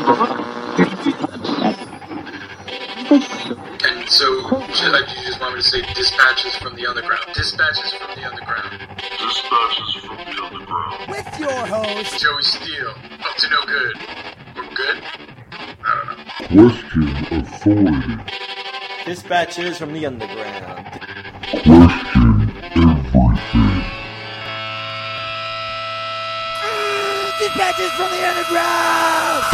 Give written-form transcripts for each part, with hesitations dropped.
So, you just want me to say dispatches from the underground? Dispatches from the underground. Dispatches from the underground. With your host, Joey Steele. Up to no good. We're good? I don't know. Question authority. Dispatches from the underground. Question everything. dispatches from the underground.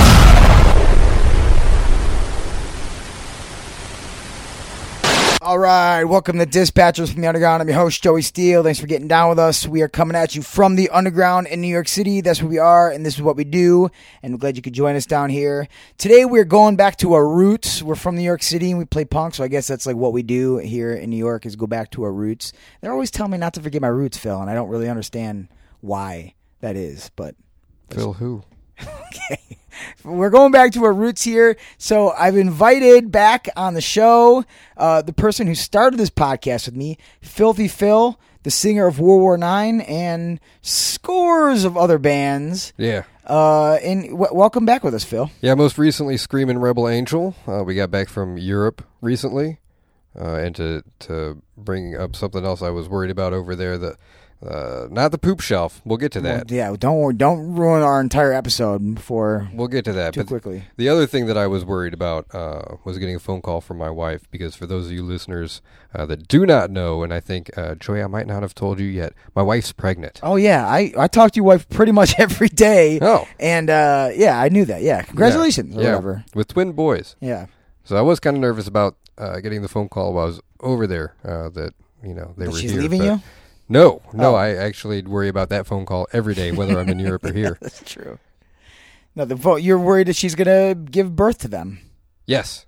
All right, welcome to Dispatchers from the Underground. I'm your host, Joey Steele. Thanks for getting down with us. We are coming at you from the underground in New York City. That's where we are, and this is what we do, and we're glad you could join us down here. Today, we're going back to our roots. We're from New York City, and we play punk, so I guess that's like what we do here in New York is go back to our roots. They're always telling me not to forget my roots, Phil, and I don't really understand why that is, but... Phil who? Okay. We're going back to our roots here. So I've invited back on the show the person who started this podcast with me, Filthy Phil, the singer of World War IX and scores of other bands. Yeah. And welcome back with us, Phil. Yeah, most recently Screamin' Rebel Angel. We got back from Europe recently. And to bring up something else I was worried about over there, not the poop shelf. We'll get to that. Well, yeah, don't ruin our entire episode before. We'll get to that too quickly. The other thing that I was worried about was getting a phone call from my wife, because for those of you listeners that do not know, and I think Joey, I might not have told you yet, my wife's pregnant. Oh yeah, I talk to your wife pretty much every day. Oh, and yeah, I knew that. Yeah, congratulations or whatever. With twin boys. Yeah. So I was kind of nervous about getting the phone call while I was over there. That they were she's here. Leaving you? No, Oh. I actually worry about that phone call every day, whether I'm in Europe or here. That's true. No, you're worried that she's gonna give birth to them. Yes.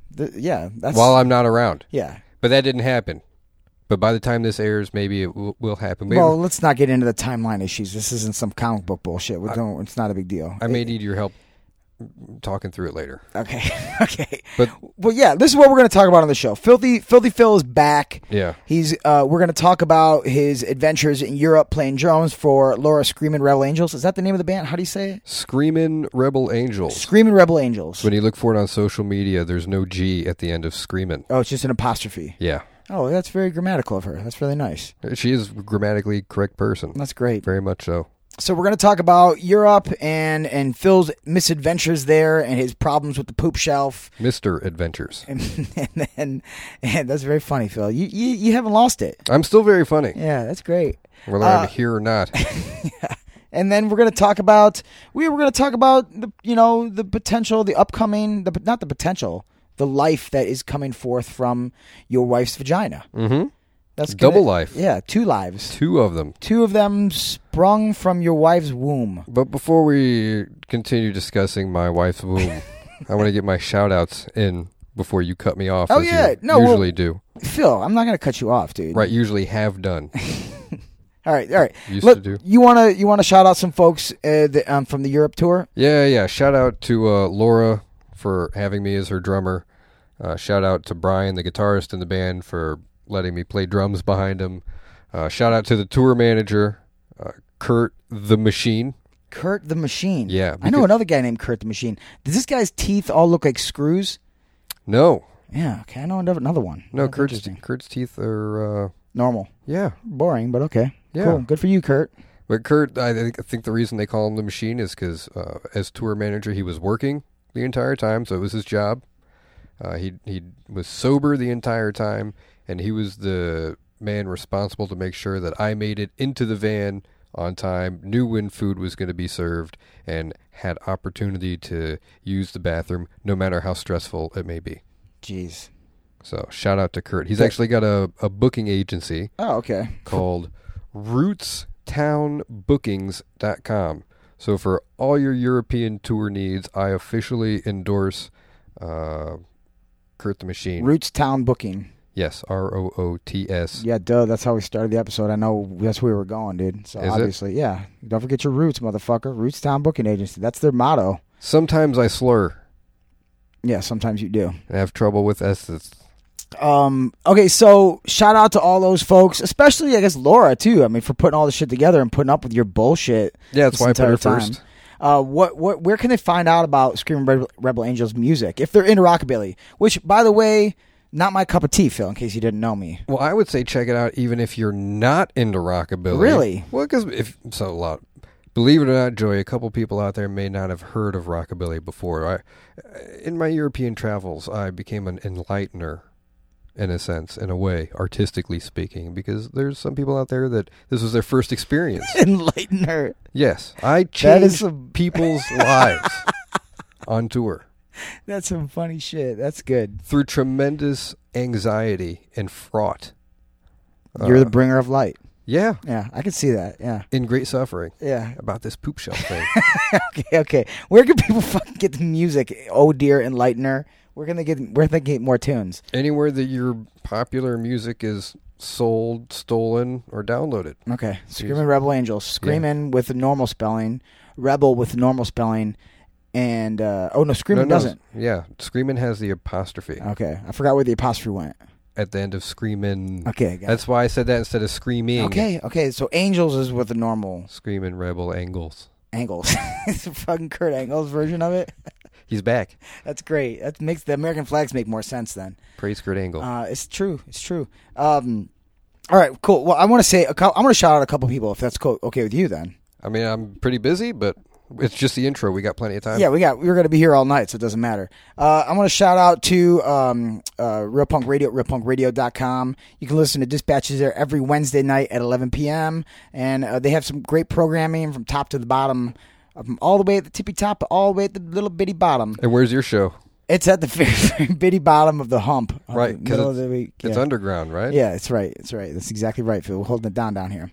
That's while I'm not around. Yeah. But that didn't happen. But by the time this airs, maybe it will happen. Maybe well, let's not get into the timeline issues. This isn't some comic book bullshit. It's not a big deal. I may need your help talking through it later. Okay. Okay. But well, yeah, this is what we're going to talk about on the show. Filthy Phil is back. Yeah. He's we're going to talk about his adventures in Europe playing drums for Laura Screamin' Rebel Angels. Is that the name of the band? How do you say it? Screamin' Rebel Angels. Screamin' Rebel Angels. When you look for it on social media, there's no G at the end of Screamin'. Oh, it's just an apostrophe. Yeah. Oh, that's very grammatical of her. That's really nice. She is a grammatically correct person. That's great. Very much so. So we're going to talk about Europe and Phil's misadventures there and his problems with the poop shelf. Mr. Adventures. And that's very funny, Phil. You haven't lost it. I'm still very funny. Yeah, that's great. Whether I'm here or not. Yeah. And then we're going to talk about the potential, the upcoming, not the potential, the life that is coming forth from your wife's vagina. Mm-hmm. That's double life. Yeah, 2 lives. 2 of them. 2 of them sprung from your wife's womb. But before we continue discussing my wife's womb, I want to get my shout-outs in before you cut me off. Oh, as yeah. You usually do. Phil, I'm not going to cut you off, dude. Right, usually have done. All right. Used to do. You want to shout out some folks from the Europe tour? Yeah. Shout out to Laura for having me as her drummer. Shout out to Brian, the guitarist in the band, for letting me play drums behind him. Shout out to the tour manager, Kurt the Machine. Kurt the Machine? Yeah. I know another guy named Kurt the Machine. Does this guy's teeth all look like screws? No. Yeah, okay. I know another one. No, Kurt's teeth are... normal. Yeah. Boring, but okay. Yeah. Cool. Good for you, Kurt. But Kurt, I think the reason they call him the Machine is because as tour manager, he was working the entire time, so it was his job. He was sober the entire time, and he was the man responsible to make sure that I made it into the van on time, knew when food was going to be served, and had opportunity to use the bathroom, no matter how stressful it may be. Jeez. So shout out to Kurt. He's actually got a booking agency. Oh, okay. Called RootsTownBookings.com. So for all your European tour needs, I officially endorse Kurt the Machine. Roots Town Booking. Yes, ROOTS. Yeah, duh. That's how we started the episode. I know that's where we were going, dude. So Is obviously, yeah. Don't forget your roots, motherfucker. Roots Town Booking Agency. That's their motto. Sometimes I slur. Yeah, sometimes you do. I have trouble with S's. Okay, so shout out to all those folks, especially I guess Laura too. I mean, for putting all this shit together and putting up with your bullshit. Yeah, that's why I put her time. first. Where can they find out about Screaming Rebel Angels music if they're into rockabilly? Which, by the way, not my cup of tea, Phil. In case you didn't know me. Well, I would say check it out even if you're not into rockabilly. Really? Well, because believe it or not, Joey, a couple people out there may not have heard of rockabilly before. In my European travels, I became an enlightener, in a sense, in a way, artistically speaking, because there's some people out there that this was their first experience. Enlightener. Yes, I changed people's lives on tour. That's some funny shit. That's good. Through tremendous anxiety and fraught. You're the bringer of light. Yeah. Yeah, I can see that. Yeah. In great suffering. Yeah. About this poop shelf thing. Okay. Where can people fucking get the music? Oh dear, Enlightener. Where can they get more tunes? Anywhere that your popular music is sold, stolen, or downloaded. Okay. Screaming Rebel Angels. Screaming with the normal spelling. Rebel with the normal spelling. And Screaming doesn't. Yeah. Screaming has the apostrophe. Okay. I forgot where the apostrophe went. At the end of Screamin'. Okay, that's why I said that instead of Screaming. Okay. So Angels is with the normal. Screamin' Rebel Angles. It's a fucking Kurt Angles version of it. He's back. That's great. That makes the American flags make more sense then. Praise Kurt Angle. It's true. All right, cool. Well, I want to shout out a couple people if that's cool. Okay with you then. I mean, I'm pretty busy, but it's just the intro. We got plenty of time. Yeah, we're going to be here all night, so it doesn't matter. I want to shout out to Real Punk Radio, realpunkradio.com. You can listen to Dispatches there every Wednesday night at 11 p.m. And they have some great programming from top to the bottom, all the way at the tippy top, all the way at the little bitty bottom. And where's your show? It's at the very, very bitty bottom of the hump. Right, because it's underground, right? Yeah, it's right. That's exactly right, Phil. We're holding it down here.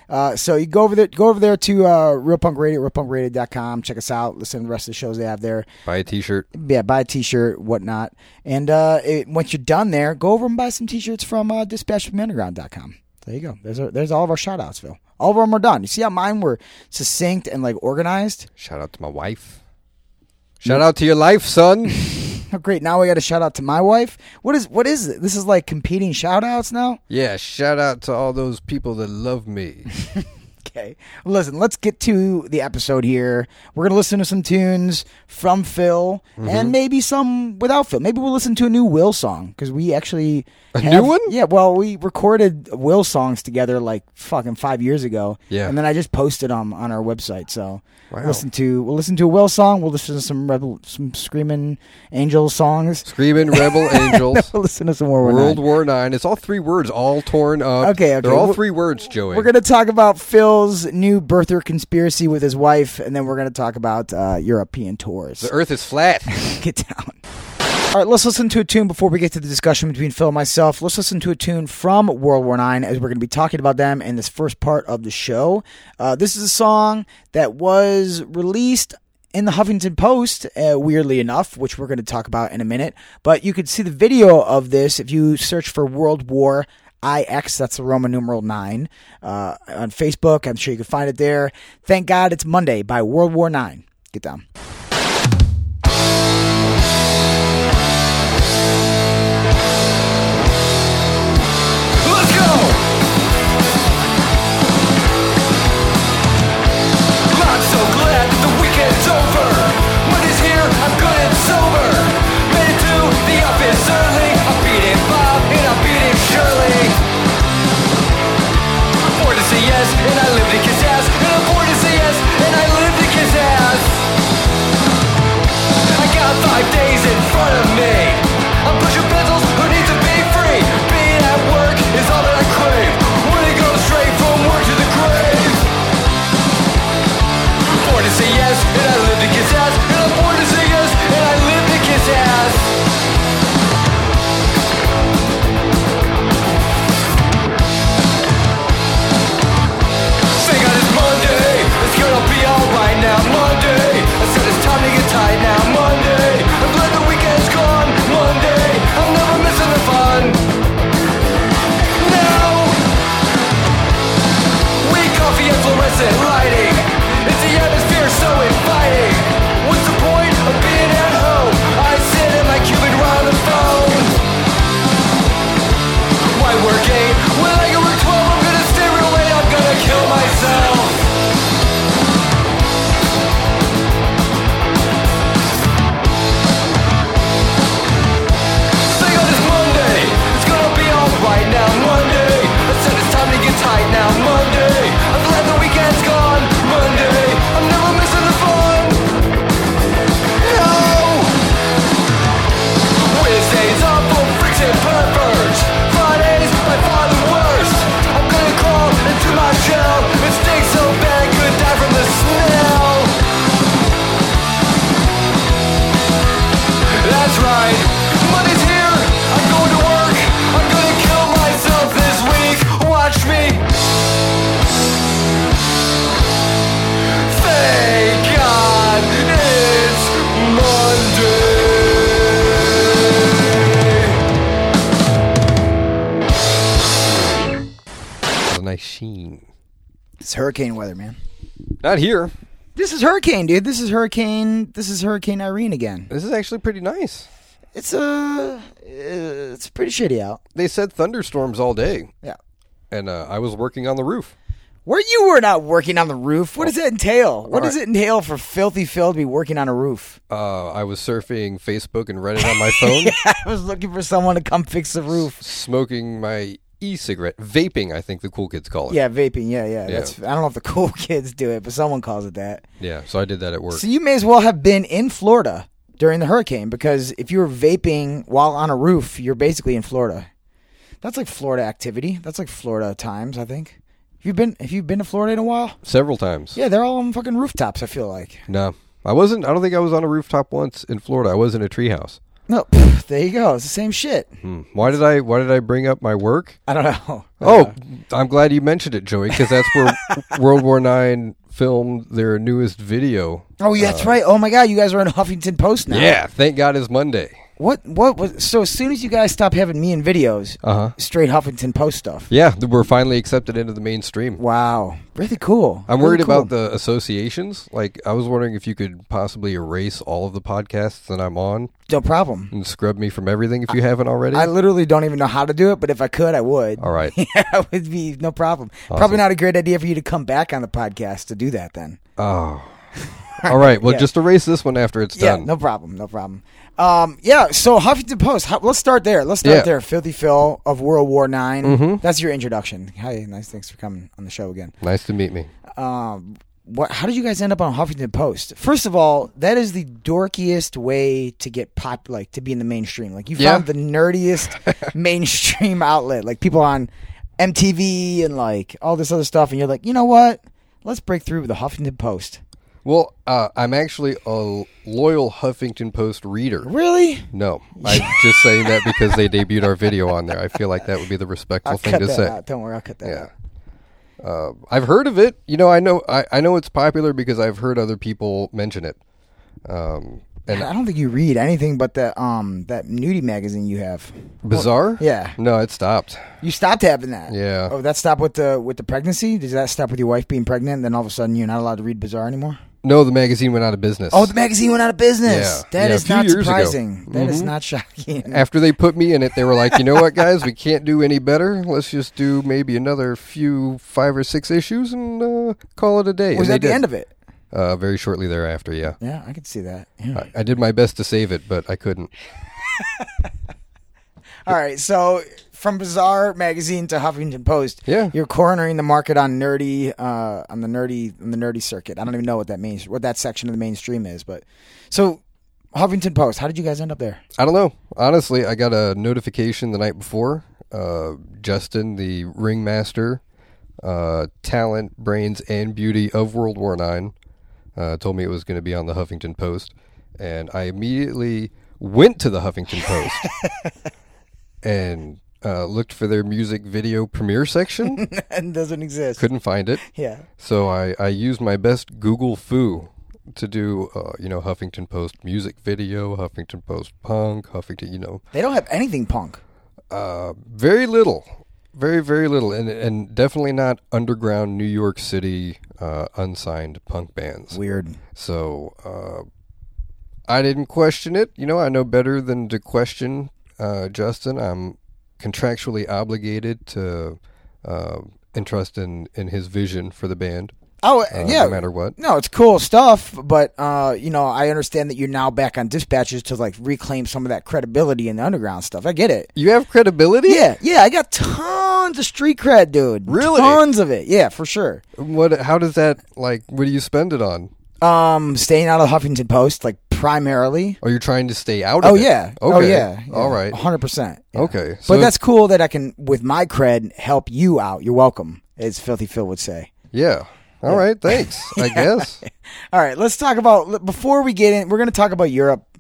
So you go over there to Real Punk Radio, realpunkradio.com. Check us out. Listen to the rest of the shows they have there. Buy a T-shirt. Yeah, buy a T-shirt, whatnot. And once you're done there, go over and buy some T-shirts from dispatchfromtheunderground.com. There you go. There's all of our shout-outs, Phil. All of them are done. You see how mine were succinct and organized? Shout out to my wife. Shout out to your life, son. Oh, great. Now we got to shout out to my wife. What is it? This is like competing shout outs now? Yeah, shout out to all those people that love me. Okay. Listen, let's get to the episode here. We're going to listen to some tunes from Phil and maybe some without Phil. Maybe we'll listen to a new Will song because we actually new one? Yeah, well, we recorded Will songs together like fucking 5 years ago. Yeah. And then I just posted them on our website. So wow. we'll listen to a Will song. We'll listen to some Screaming Angels songs. Screaming Rebel Angels. We'll listen to some more World War IX. It's all 3 words, all torn up. Okay. They're all 3 words, Joey. We're going to talk about Phil's new birther conspiracy with his wife, and then we're going to talk about European tours. The earth is flat. Get down. All right, let's listen to a tune before we get to the discussion between Phil and myself. Let's listen to a tune from World War IX, as we're going to be talking about them in this first part of the show. This is a song that was released in the Huffington Post, weirdly enough, which we're going to talk about in a minute. But you could see the video of this if you search for World War IX, that's the Roman numeral 9, on Facebook. I'm sure you can find it there. Thank God It's Monday by World War IX. Get down. Let's go! I'm so glad that the weekend's over. Money's here, I'm good and sober. Made it to the office early. I'm beating Bob and I'm beating Shirley. I'm born to say yes and I live to kiss ass. And I'm born to say yes and I live to kiss ass. grind. Money's here, I'm going to work. I'm gonna kill myself this week. Watch me. Thank God it's Monday. A nice sheen. It's hurricane weather, man. Not here. This is hurricane, dude. This is Hurricane Irene again. This is actually pretty nice. It's pretty shitty out. They said thunderstorms all day. Yeah. And I was working on the roof. Where you were not working on the roof? What does that entail? What does it entail for Filthy Phil to be working on a roof? I was surfing Facebook and Reddit on my phone. I was looking for someone to come fix the roof. Smoking my e-cigarette. Vaping, I think the cool kids call it. Yeah, vaping. Yeah. That's, I don't know if the cool kids do it, but someone calls it that. Yeah, so I did that at work. So you may as well have been in Florida during the hurricane, because if you were vaping while on a roof, you're basically in Florida. That's like Florida activity. That's like Florida times, I think. Have you been to Florida in a while? Several times. Yeah, they're all on fucking rooftops, I feel like. No, I wasn't. I don't think I was on a rooftop once in Florida. I was in a treehouse. No, there you go. It's the same shit. Why did I bring up my work? I don't know. Oh, I'm glad you mentioned it, Joey, because that's where World War IX filmed their newest video. Oh, yeah, that's right. Oh my God, you guys are in Huffington Post now. Yeah, thank God it's Monday. What was so? As soon as you guys stop having me in videos, straight Huffington Post stuff. Yeah, we're finally accepted into the mainstream. Wow, really cool. I'm Really worried cool. about the associations. Like, I was wondering if you could possibly erase all of the podcasts that I'm on No problem. and scrub me from everything if you haven't already. I literally don't even know how to do it, but if I could, I would. All right. Yeah, it would be no problem. Probably not a great idea for you to come back on the podcast to do that then. Oh. All right. Well, Yeah. just erase this one after it's Yeah, done. no problem. So Huffington Post. Let's start there. Yeah. Filthy Phil of World War IX. Mm-hmm. That's your introduction. Hi, nice. Thanks for coming on the show again. Nice to meet me. How did you guys end up on Huffington Post? First of all, that is the dorkiest way to get to be in the mainstream. Like, you found the nerdiest mainstream outlet. Like, people on MTV and like all this other stuff, and you're like, you know what? Let's break through with the Huffington Post. Well, I'm actually a loyal Huffington Post reader. Really? No, I'm just saying that because they debuted our video on there. I feel like that would be the respectful I'll thing cut to that say. out. Don't worry, I'll cut that Yeah. out. I've heard of it. You know, I know it's popular because I've heard other people mention it. And I don't think you read anything but that nudie magazine you have. Bizarre? Yeah. No, it stopped. You stopped having that. Yeah. Oh, that stopped with the pregnancy? Does that stop with your wife being pregnant, and then all of a sudden you're not allowed to read Bizarre anymore? No, the magazine went out of business. Oh, the magazine went out of business. Yeah. That Yeah, is a few not years ago. surprising. That is Mhm. not shocking. After they put me in it, they were like, you know what, guys? We can't do any better. Let's just do maybe another 5 or 6 issues and call it a day. Was And that they the did. end of it? Very shortly thereafter, yeah. Yeah, I can see that. Yeah. I did my best to save it, but I couldn't. All right, so from Bizarre magazine to Huffington Post, Yeah. you're cornering the market on the nerdy circuit. I don't even know what that means, what that section of the mainstream is, but so Huffington Post. How did you guys end up there? I don't know. Honestly, I got a notification the night before. Justin, the ringmaster, talent, brains, and beauty of World War IX, told me it was going to be on the Huffington Post. And I immediately went to the Huffington Post and looked for their music video premiere section. And doesn't exist. Couldn't find it. Yeah. So I used my best Google foo to do, Huffington Post music video, Huffington Post punk, Huffington, They don't have anything punk. very little, very, very little. And definitely not underground New York City, unsigned punk bands. Weird. So, I didn't question it. I know better than to question, Justin. I'm contractually obligated to, entrust in his vision for the band. Oh, yeah. No matter what. No, it's cool stuff, but I understand that you're now back on Dispatches to like reclaim some of that credibility in the underground stuff. I get it. You have credibility? Yeah, I got tons of street cred, dude. Really? Tons of it. Yeah, for sure. How does that, what do you spend it on? Staying out of Huffington Post, like primarily. Are you trying to stay out of Oh it? yeah. Okay. Oh yeah. All right. 100%. Yeah. Okay. But So that's cool that I can, with my cred, help you out. You're welcome, as Filthy Phil would say. yeah. All right. Thanks. I guess. All right, let's talk about, before we get in, we're going to talk about Europe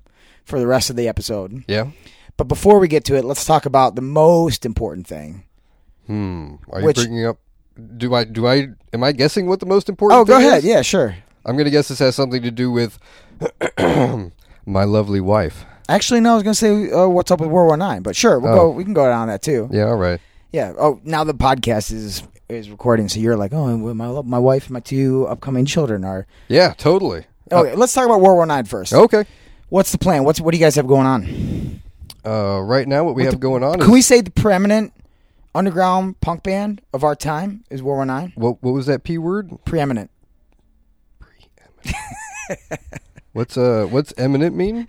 for the rest of the episode. Yeah. But before we get to it, let's talk about the most important thing. Are you bringing up? Am I guessing what the most important? Oh, go thing ahead. is? Yeah, sure. I'm gonna guess this has something to do with my lovely wife. Actually, no. I was gonna say what's up with World War IX, but sure, we'll go. We can go down that too. Yeah. All right. Yeah. Oh, now the podcast is recording, so you're like, oh, my wife and my 2 upcoming children are. Yeah. Totally. Okay, let's talk about World War IX first. Okay. What's the plan? What do you guys have going on? Right now, what we have going on is... Can we say the preeminent underground punk band of our time is World War IX? What was that P word? Preeminent. What's eminent mean?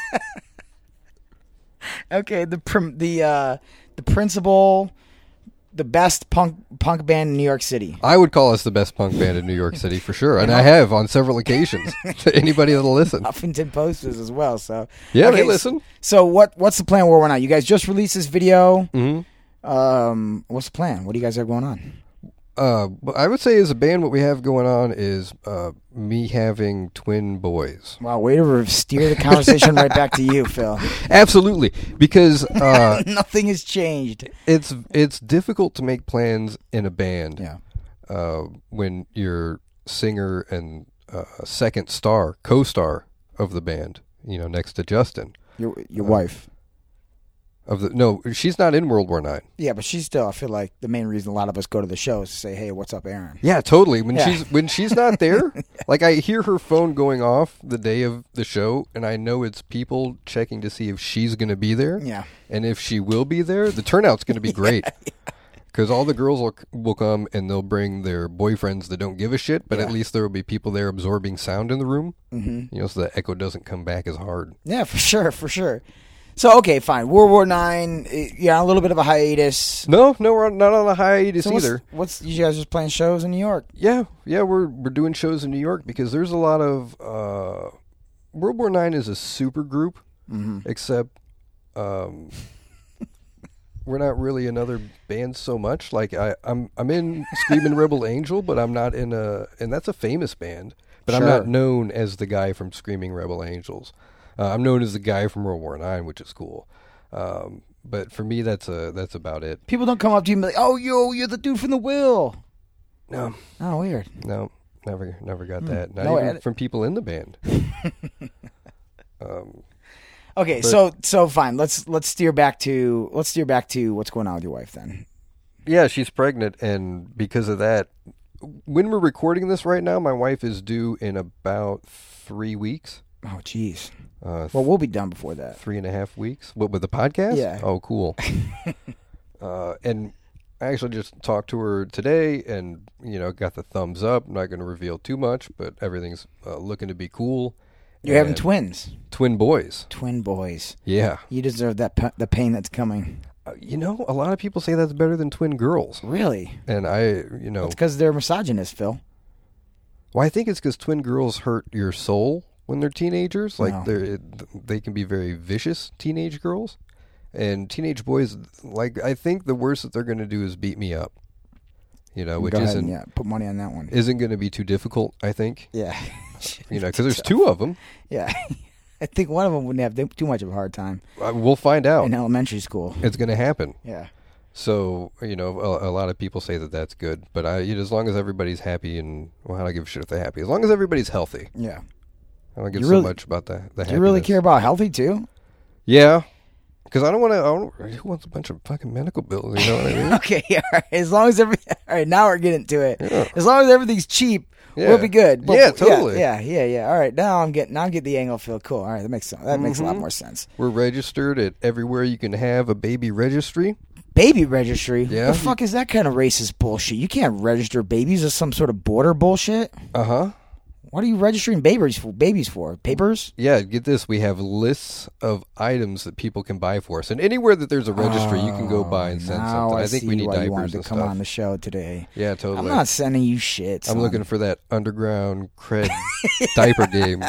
Okay, the principal, the best punk band in New York City. I would call us the best punk band in New York City for sure, and I have on several occasions. To anybody that'll listen. Huffington Post is as well. So yeah, okay, they listen. So what's the plan? World War IX. You guys just released this video. Mm-hmm. What's the plan? What do you guys have going on? I would say as a band, what we have going on is me having twin boys. Wow, way to steer the conversation right back to you, Phil. Absolutely, because nothing has changed. It's difficult to make plans in a band. Yeah. When you're singer and second star, co-star of the band, next to Justin. Your wife. No, she's not in World War IX. Yeah, but she's still. I feel like the main reason a lot of us go to the show is to say, "Hey, what's up, Aaron?" Yeah, totally. When she's not there, like I hear her phone going off the day of the show, and I know it's people checking to see if she's going to be there. Yeah, and if she will be there, the turnout's going to be great. Because all the girls will come and they'll bring their boyfriends that don't give a shit, but at least there will be people there absorbing sound in the room. Mm-hmm. So the echo doesn't come back as hard. Yeah, for sure. So, okay, fine. World War IX, a little bit of a hiatus. No, we're not on a hiatus either. You guys just playing shows in New York? Yeah, we're doing shows in New York because there's a lot of... World War IX is a super group, except we're not really another band so much. Like, I'm in Screaming Rebel Angel, but I'm not in and that's a famous band, but I'm not known as the guy from Screaming Rebel Angels. I'm known as the guy from World War IX, which is cool. But for me, that's about it. People don't come up to you and be like, "Oh, you're the dude from The Will." No. Oh, weird. No, never got that. Not even from people in the band. Okay, so fine. Let's steer back to what's going on with your wife then. Yeah, she's pregnant, and because of that, when we're recording this right now, my wife is due in about 3 weeks. Oh, jeez. Well, we'll be done before that. 3.5 weeks. What, with the podcast? Yeah. Oh, cool. And I actually just talked to her today and, got the thumbs up. I'm not going to reveal too much, but everything's looking to be cool. You're having twins. Twin boys. Twin boys. Yeah. You deserve the pain that's coming. A lot of people say that's better than twin girls. Really? And It's because they're misogynist, Phil. Well, I think it's because twin girls hurt your soul when they're teenagers. Like, they can be very vicious teenage girls. And teenage boys, like, I think the worst that they're going to do is beat me up. Which isn't... put money on that one. Isn't going to be too difficult, I think. Yeah. Because there's 2 of them. Yeah. I think one of them wouldn't have too much of a hard time. We'll find out. In elementary school. It's going to happen. Yeah. So, a lot of people say that that's good. But as long as everybody's happy and... Well, I don't give a shit if they're happy. As long as everybody's healthy. Yeah. I don't give so much about the happiness. Do you really care about healthy, too? Yeah. Because I don't want to... Who wants a bunch of fucking medical bills? You know what I mean? Okay, all right. As long as all right, now we're getting to it. Yeah. As long as everything's cheap, we'll be good. Yeah, totally. Yeah. All right, now I'm getting the angle. Feel cool. All right, that makes a lot more sense. We're registered at everywhere you can have a baby registry. Baby registry? Yeah. The fuck is that kind of racist bullshit? You can't register babies as some sort of border bullshit. Uh-huh. What are you registering babies for? Papers? Yeah, get this. We have lists of items that people can buy for us. And anywhere that there's a registry, you can go buy and send something. I think we need diapers you wanted to and come stuff. on the show today. Yeah, totally. I'm not sending you shit, son. I'm looking for that underground cred diaper game.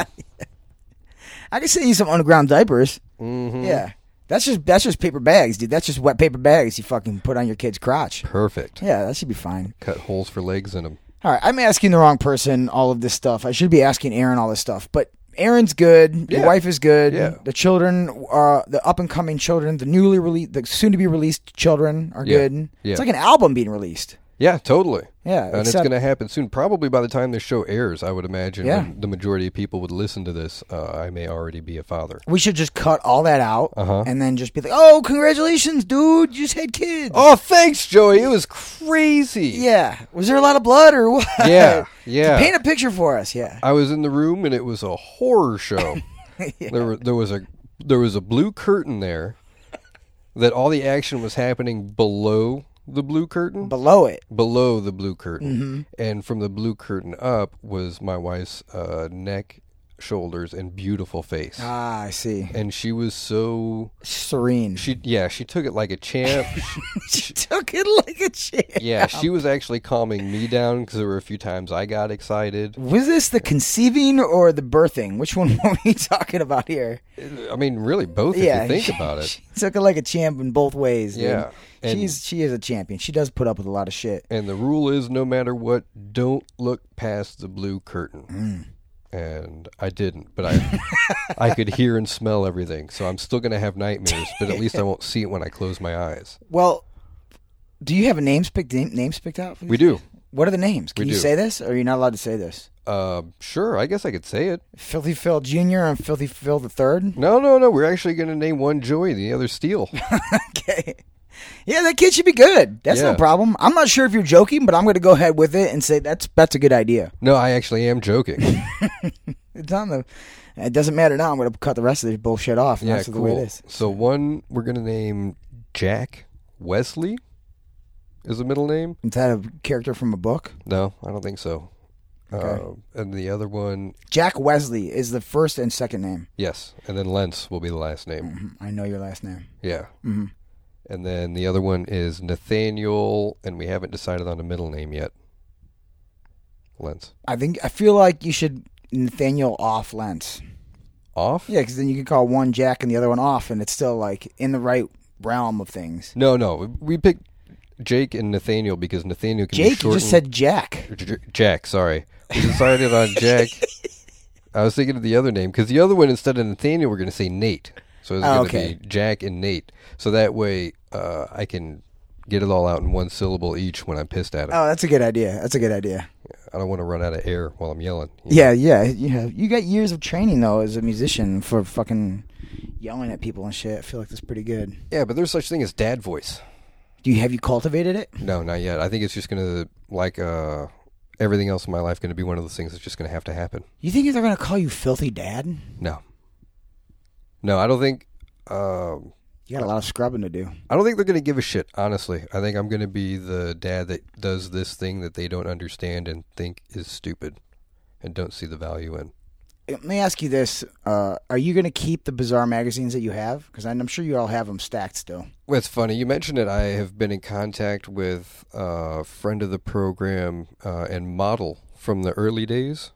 I can send you some underground diapers. Mm-hmm. Yeah. That's just paper bags, dude. That's just wet paper bags you fucking put on your kid's crotch. Perfect. Yeah, that should be fine. Cut holes for legs in them. All right, I'm asking the wrong person all of this stuff. I should be asking Aaron all this stuff. But Aaron's good. Your Yeah. wife is good. Yeah. The children are the up and coming children. The newly released, the soon to be released children are Yeah. good. Yeah. It's like an album being released. Yeah, totally. Yeah, And it's except- going to happen soon. Probably by the time this show airs, I would imagine Yeah. when the majority of people would listen to this, I may already be a father. We should just cut all that out Uh-huh. and then just be like, "Oh, congratulations, dude! You just had kids." Oh, thanks, Joey. It was crazy. Yeah. Was there a lot of blood or what? Yeah, yeah. Paint a picture for us. Yeah. I was in the room and it was a horror show. There was a blue curtain there that all the action was happening below the blue curtain. Below it. Below the blue curtain. Mm-hmm. And from the blue curtain up was my wife's neck, shoulders, and beautiful face. Ah, I see. And she was so Serene. she took it like a champ. She took it like a champ. Yeah, she was actually calming me down because there were a few times I got excited. Was this the conceiving or the birthing? Which one were we talking about here? I mean, really, both if you think about it. She took it like a champ in both ways. Dude. Yeah. And- She is a champion. She does put up with a lot of shit. And the rule is, no matter what, don't look past the blue curtain. Mm. And I didn't, but I could hear and smell everything. So I'm still going to have nightmares, but at least I won't see it when I close my eyes. Well, do you have a names picked out? For We these do. guys? What are the names? Can We you do. say this, or are you not allowed to say this? Sure, I guess I could say it. Filthy Phil Jr. and Filthy Phil the Third. No. We're actually going to name one Joey, the other Steel. Okay. Yeah, that kid should be good. That's no Yeah. problem. I'm not sure if you're joking, but I'm going to go ahead with it and say that's a good idea. No, I actually am joking. It's on the. It doesn't matter now. I'm going to cut the rest of this bullshit off. And Yeah, that's cool. the way it is. So one we're going to name Jack Wesley is the middle name. Is that a character from a book? No, I don't think so. Okay. And the other one, Jack Wesley is the first and second name. yes. And then Lentz will be the last name. I know your last name. Yeah. Mm-hmm. And then the other one is Nathaniel, and we haven't decided on a middle name yet. Lentz. I feel like you should Nathaniel off Lentz. Off? Yeah, because then you can call one Jack and the other one off, and it's still like in the right realm of things. No. We picked Jake and Nathaniel because Nathaniel can be Jake, you shortened. just said Jack. Jack, sorry. We decided on Jack. I was thinking of the other name because the other one, instead of Nathaniel, we're going to say Nate. So it's going to okay. be Jack and Nate. So that way I can get it all out in one syllable each when I'm pissed at him. Oh, that's a good idea. That's a good idea. I don't want to run out of air while I'm yelling. Yeah. You got years of training though as a musician for fucking yelling at people and shit. I feel like that's pretty good. Yeah, but there's such thing as dad voice. Have you cultivated it? No, not yet. I think it's just going to, like everything else in my life, going to be one of those things that's just going to have to happen. You think they're gonna call you filthy dad? No, I don't think. You got a lot of scrubbing to do. I don't think they're going to give a shit, honestly. I think I'm going to be the dad that does this thing that they don't understand and think is stupid and don't see the value in. Let me ask you this. Are you going to keep the Bizarre magazines that you have? Because I'm sure you all have them stacked still. Well, it's funny. You mentioned it. I have been in contact with a friend of the program and model from the early days.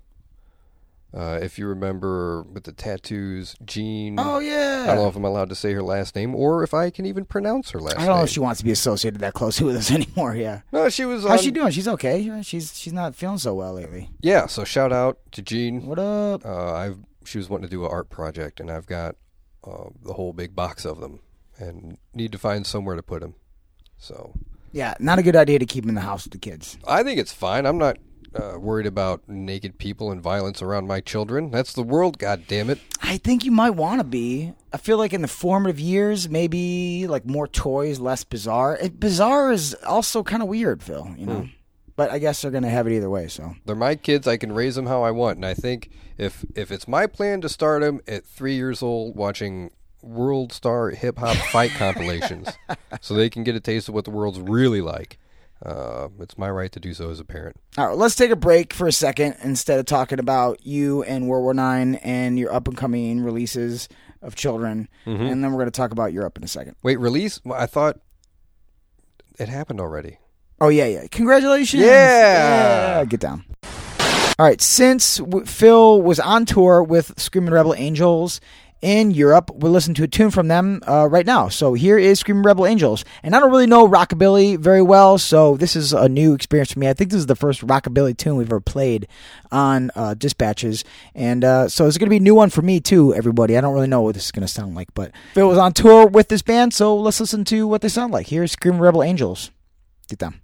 If you remember with the tattoos, Jean. Oh, yeah. I don't know if I'm allowed to say her last name or if I can even pronounce her last name. I don't know if she wants to be associated that closely with us anymore, yeah. No, she was How's she doing? She's okay. She's not feeling so well lately. Yeah, so shout out to Jean. What up? She was wanting to do an art project, and I've got the whole big box of them and need to find somewhere to put them. So Yeah, not a good idea to keep them in the house with the kids. I think it's fine. I'm not worried about naked people and violence around my children. That's the world, goddammit. I think you might want to be. I feel like in the formative years, maybe like more toys, less bizarre. Bizarre is also kind of weird, Phil, you know. But I guess they're going to have it either way, so. They're my kids. I can raise them how I want. And I think if it's my plan to start them at 3 years old watching World Star hip-hop fight compilations so they can get a taste of what the world's really like, it's my right to do so as a parent. All right, let's take a break for a second instead of talking about you and World War IX and your up-and-coming releases of children. And then we're going to talk about Europe in a second. Wait, release? Well, I thought it happened already. Oh, yeah. Congratulations. Yeah. Get down. All right, since Phil was on tour with Screaming Rebel Angels in Europe. We'll listen to a tune from them right now. So here is Screaming Rebel Angels. And I don't really know rockabilly very well, so this is a new experience for me. I think this is the first rockabilly tune we've ever played on Dispatches. And so it's going to be a new one for me too, everybody. I don't really know what this is going to sound like, but Phil was on tour with this band, so let's listen to what they sound like. Here's Screaming Rebel Angels. Get down.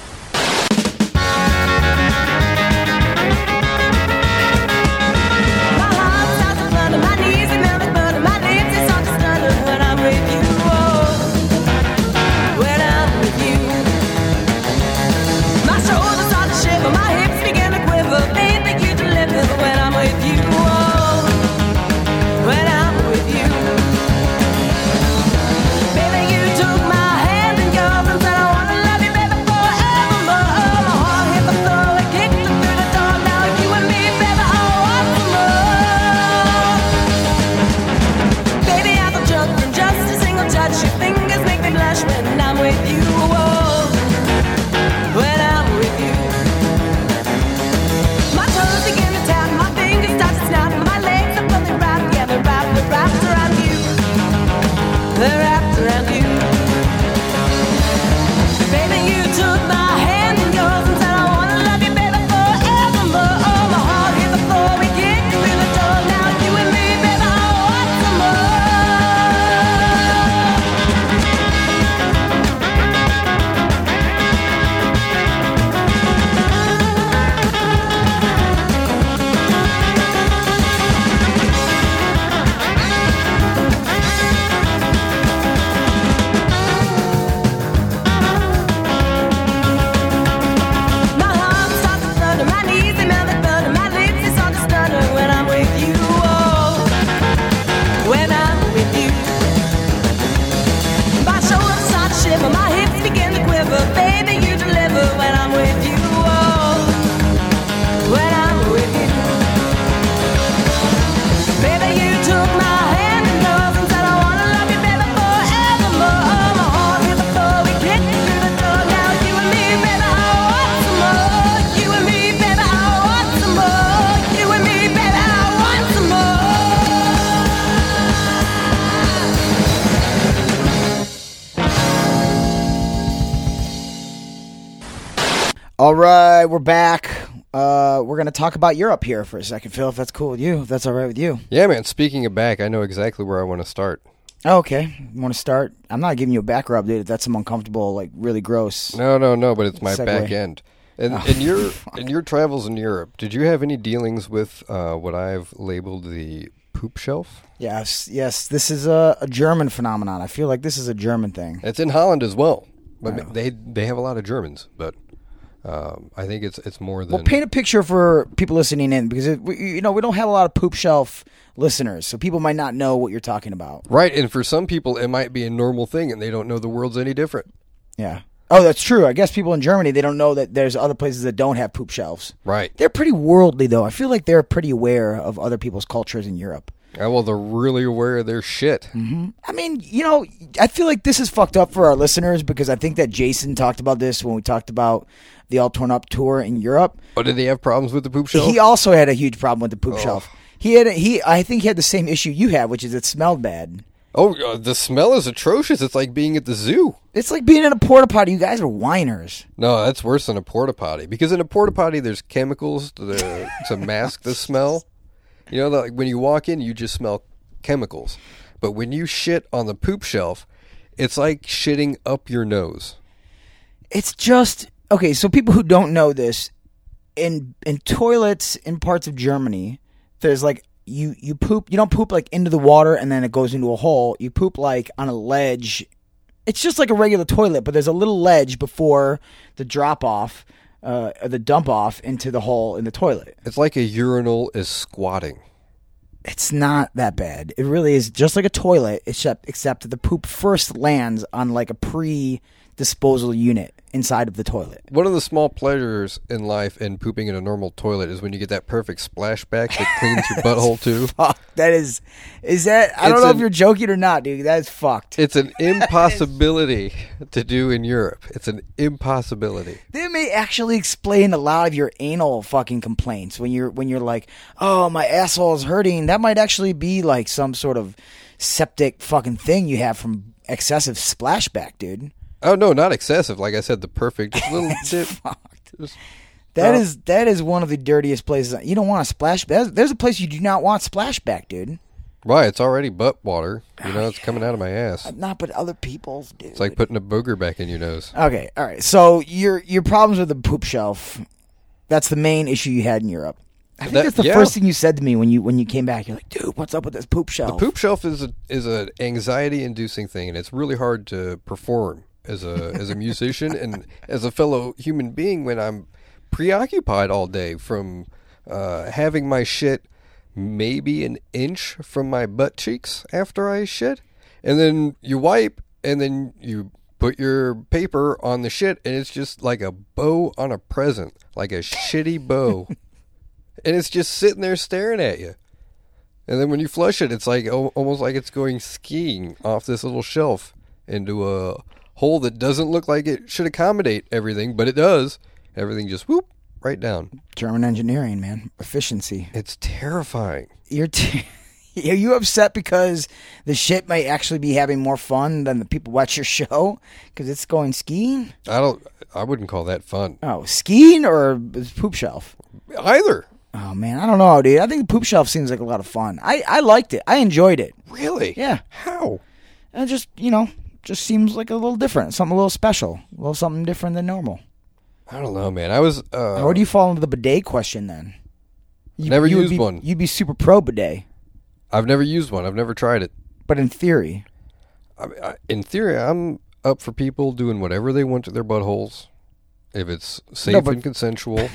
All right, we're back. We're going to talk about Europe here for a second, Phil, if that's cool with you, if that's all right with you. Yeah, man. Speaking of back, I know exactly where I want to start. Oh, okay. You want to start? I'm not giving you a back rub, dude. If that's some uncomfortable, like, really gross. No, but it's my segue. back end. And in your travels in Europe, did you have any dealings with what I've labeled the poop shelf? Yes. This is a German phenomenon. I feel like this is a German thing. It's in Holland as well. But Wow. they have a lot of Germans, but I think it's more than... Well, paint a picture for people listening in, because we don't have a lot of poop shelf listeners, so people might not know what you're talking about. Right, and for some people, it might be a normal thing, and they don't know the world's any different. Yeah. Oh, that's true. I guess people in Germany, they don't know that there's other places that don't have poop shelves. Right. They're pretty worldly, though. I feel like they're pretty aware of other people's cultures in Europe. Well, they're really aware of their shit. Mm-hmm. I mean, I feel like this is fucked up for our listeners, because I think that Jason talked about this when we talked about the All Torn Up tour in Europe. Oh, did he have problems with the poop shelf? He also had a huge problem with the poop shelf. I think he had the same issue you had, which is it smelled bad. Oh, the smell is atrocious. It's like being at the zoo. It's like being in a porta potty. You guys are whiners. No, that's worse than a porta potty, because in a porta potty there's chemicals to mask the smell. You know, like when you walk in, you just smell chemicals. But when you shit on the poop shelf, it's like shitting up your nose. It's just... Okay, so people who don't know this, in toilets in parts of Germany, there's like... You poop... You don't poop like into the water and then it goes into a hole. You poop like on a ledge. It's just like a regular toilet, but there's a little ledge before the drop-off... the dump off into the hole in the toilet. It's like a urinal is squatting. It's not that bad. It really is just like a toilet, except that the poop first lands on like a disposal unit inside of the toilet. One of the small pleasures in life and pooping in a normal toilet is when you get that perfect splashback that cleans your butthole too. Fuck, that is that? I don't know if you're joking or not, dude. That is fucked. It's an impossibility to do in Europe. It's an impossibility. They may actually explain a lot of your anal fucking complaints when you're like, oh, my asshole is hurting. That might actually be like some sort of septic fucking thing you have from excessive splashback, dude. Oh no, not excessive. Like I said, the perfect little dip. Fucked. That is one of the dirtiest places. You don't want a splashback. There's a place you do not want splashback, dude. Right, it's already butt water. You know, it's coming out of my ass. Not but other people's, dude. It's like putting a booger back in your nose. Okay, all right. So your problems with the poop shelf, that's the main issue you had in Europe. I think that's the first thing you said to me when you came back. You're like, dude, what's up with this poop shelf? The poop shelf is an anxiety-inducing thing, and it's really hard to perform as a musician and as a fellow human being when I'm preoccupied all day from having my shit maybe an inch from my butt cheeks after I shit, and then you wipe, and then you put your paper on the shit, and it's just like a bow on a present, like a shitty bow. And it's just sitting there staring at you. And then when you flush it, it's like almost like it's going skiing off this little shelf into a hole that doesn't look like it should accommodate everything, but it does. Everything just whoop right down. German engineering, man. Efficiency. It's terrifying. Are you upset because the shit might actually be having more fun than the people watch your show? Because it's going skiing? I wouldn't call that fun. Oh, skiing or poop shelf? Either. Oh, man, I don't know, dude. I think the poop shelf seems like a lot of fun. I liked it. I enjoyed it. Really? Yeah. How? And just seems like a little different. Something a little special. A little something different than normal. I don't know, man. I was... Where do you fall into the bidet question, then? Never used one. You'd be super pro bidet. I've never used one. I've never tried it. But in theory... In theory, I'm up for people doing whatever they want to their buttholes. If it's safe and consensual...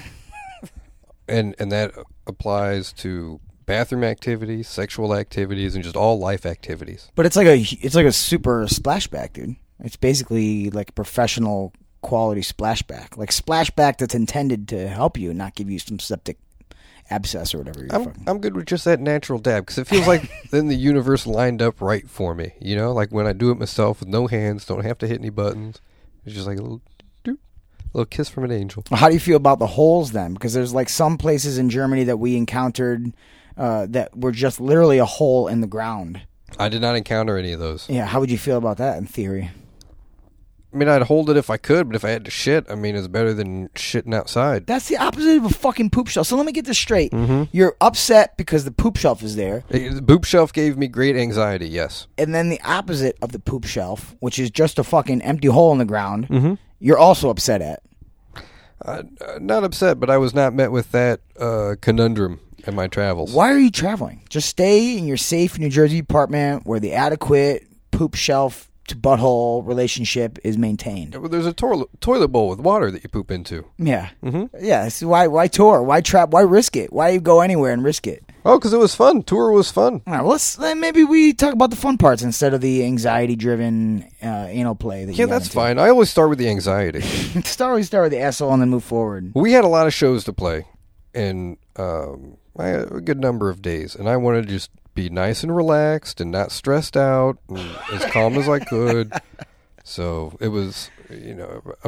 And that applies to bathroom activities, sexual activities, and just all life activities. But it's like a super splashback, dude. It's basically like a professional quality splashback, like splashback that's intended to help you, not give you some septic abscess or whatever. I'm good with just that natural dab because it feels like then the universe lined up right for me. You know, like when I do it myself with no hands, don't have to hit any buttons. It's just like a little kiss from an angel. How do you feel about the holes then? Because there's like some places in Germany that we encountered that were just literally a hole in the ground. I did not encounter any of those. Yeah, how would you feel about that in theory? I mean, I'd hold it if I could, but if I had to shit, I mean, it's better than shitting outside. That's the opposite of a fucking poop shelf. So let me get this straight. Mm-hmm. You're upset because the poop shelf is there. The poop shelf gave me great anxiety, yes. And then the opposite of the poop shelf, which is just a fucking empty hole in the ground, you're also upset at. Not upset, but I was not met with that conundrum in my travels. Why are you traveling? Just stay in your safe New Jersey apartment where the adequate poop shelf to butthole relationship is maintained. Well, there's a toilet bowl with water that you poop into. Yeah. Mm-hmm. Yeah. So why tour? Why trap? Why risk it? Why go anywhere and risk it? Oh, because it was fun. Tour was fun. All right. Well, maybe we talk about the fun parts instead of the anxiety-driven anal play. Yeah, that's fine. I always start with the anxiety. Always start with the asshole and then move forward. We had a lot of shows to play, and I had a good number of days, and I wanted to just be nice and relaxed and not stressed out and as calm as I could. So it was, a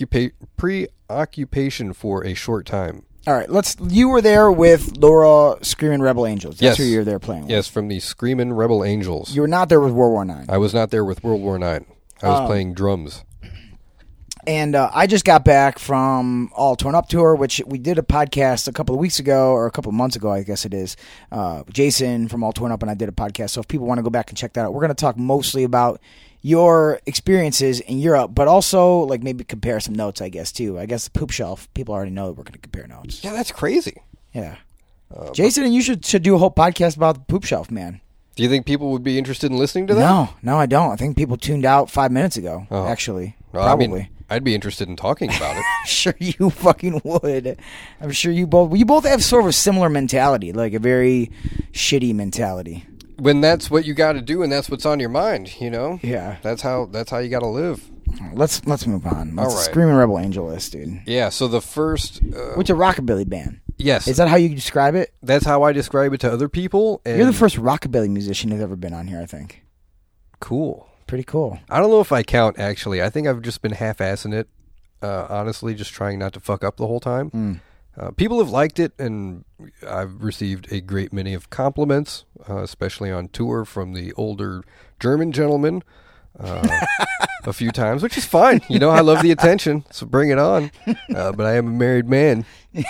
preoccupation for a short time. All right, you were there with Laura Screaming Rebel Angels. That's who you were there playing with. Yes, from the Screaming Rebel Angels. You were not there with World War IX. I was not there with World War IX. I was playing drums. And I just got back from All Torn Up Tour, which we did a podcast a couple of weeks ago, or a couple of months ago, I guess it is. Jason from All Torn Up and I did a podcast. So if people want to go back and check that out, we're going to talk mostly about your experiences in Europe, but also like maybe compare some notes, I guess, too. I guess the poop shelf, people already know that we're going to compare notes. Yeah, that's crazy. Yeah. Jason, and you should do a whole podcast about the poop shelf, man. Do you think people would be interested in listening to that? No, I don't. I think people tuned out 5 minutes ago, actually. Well, probably. I mean, I'd be interested in talking about it. I'm sure you fucking would. I'm sure you both have sort of a similar mentality, like a very shitty mentality. When that's what you got to do and that's what's on your mind, Yeah. That's how you got to live. Let's move on. Let's All right. Screaming Rebel Angel list, dude. Yeah, so the first... Which a rockabilly band. yes, Is that how you describe it? that's how I describe it to other people. And You're the first rockabilly musician who's ever been on here, I think. Cool. Pretty cool. I don't know if I count, actually. I think I've just been half-assing it, honestly, just trying not to fuck up the whole time. People have liked it, and I've received a great many of compliments, especially on tour from the older German gentlemen a few times, which is fine. You know, I love the attention, so bring it on. But I am a married man.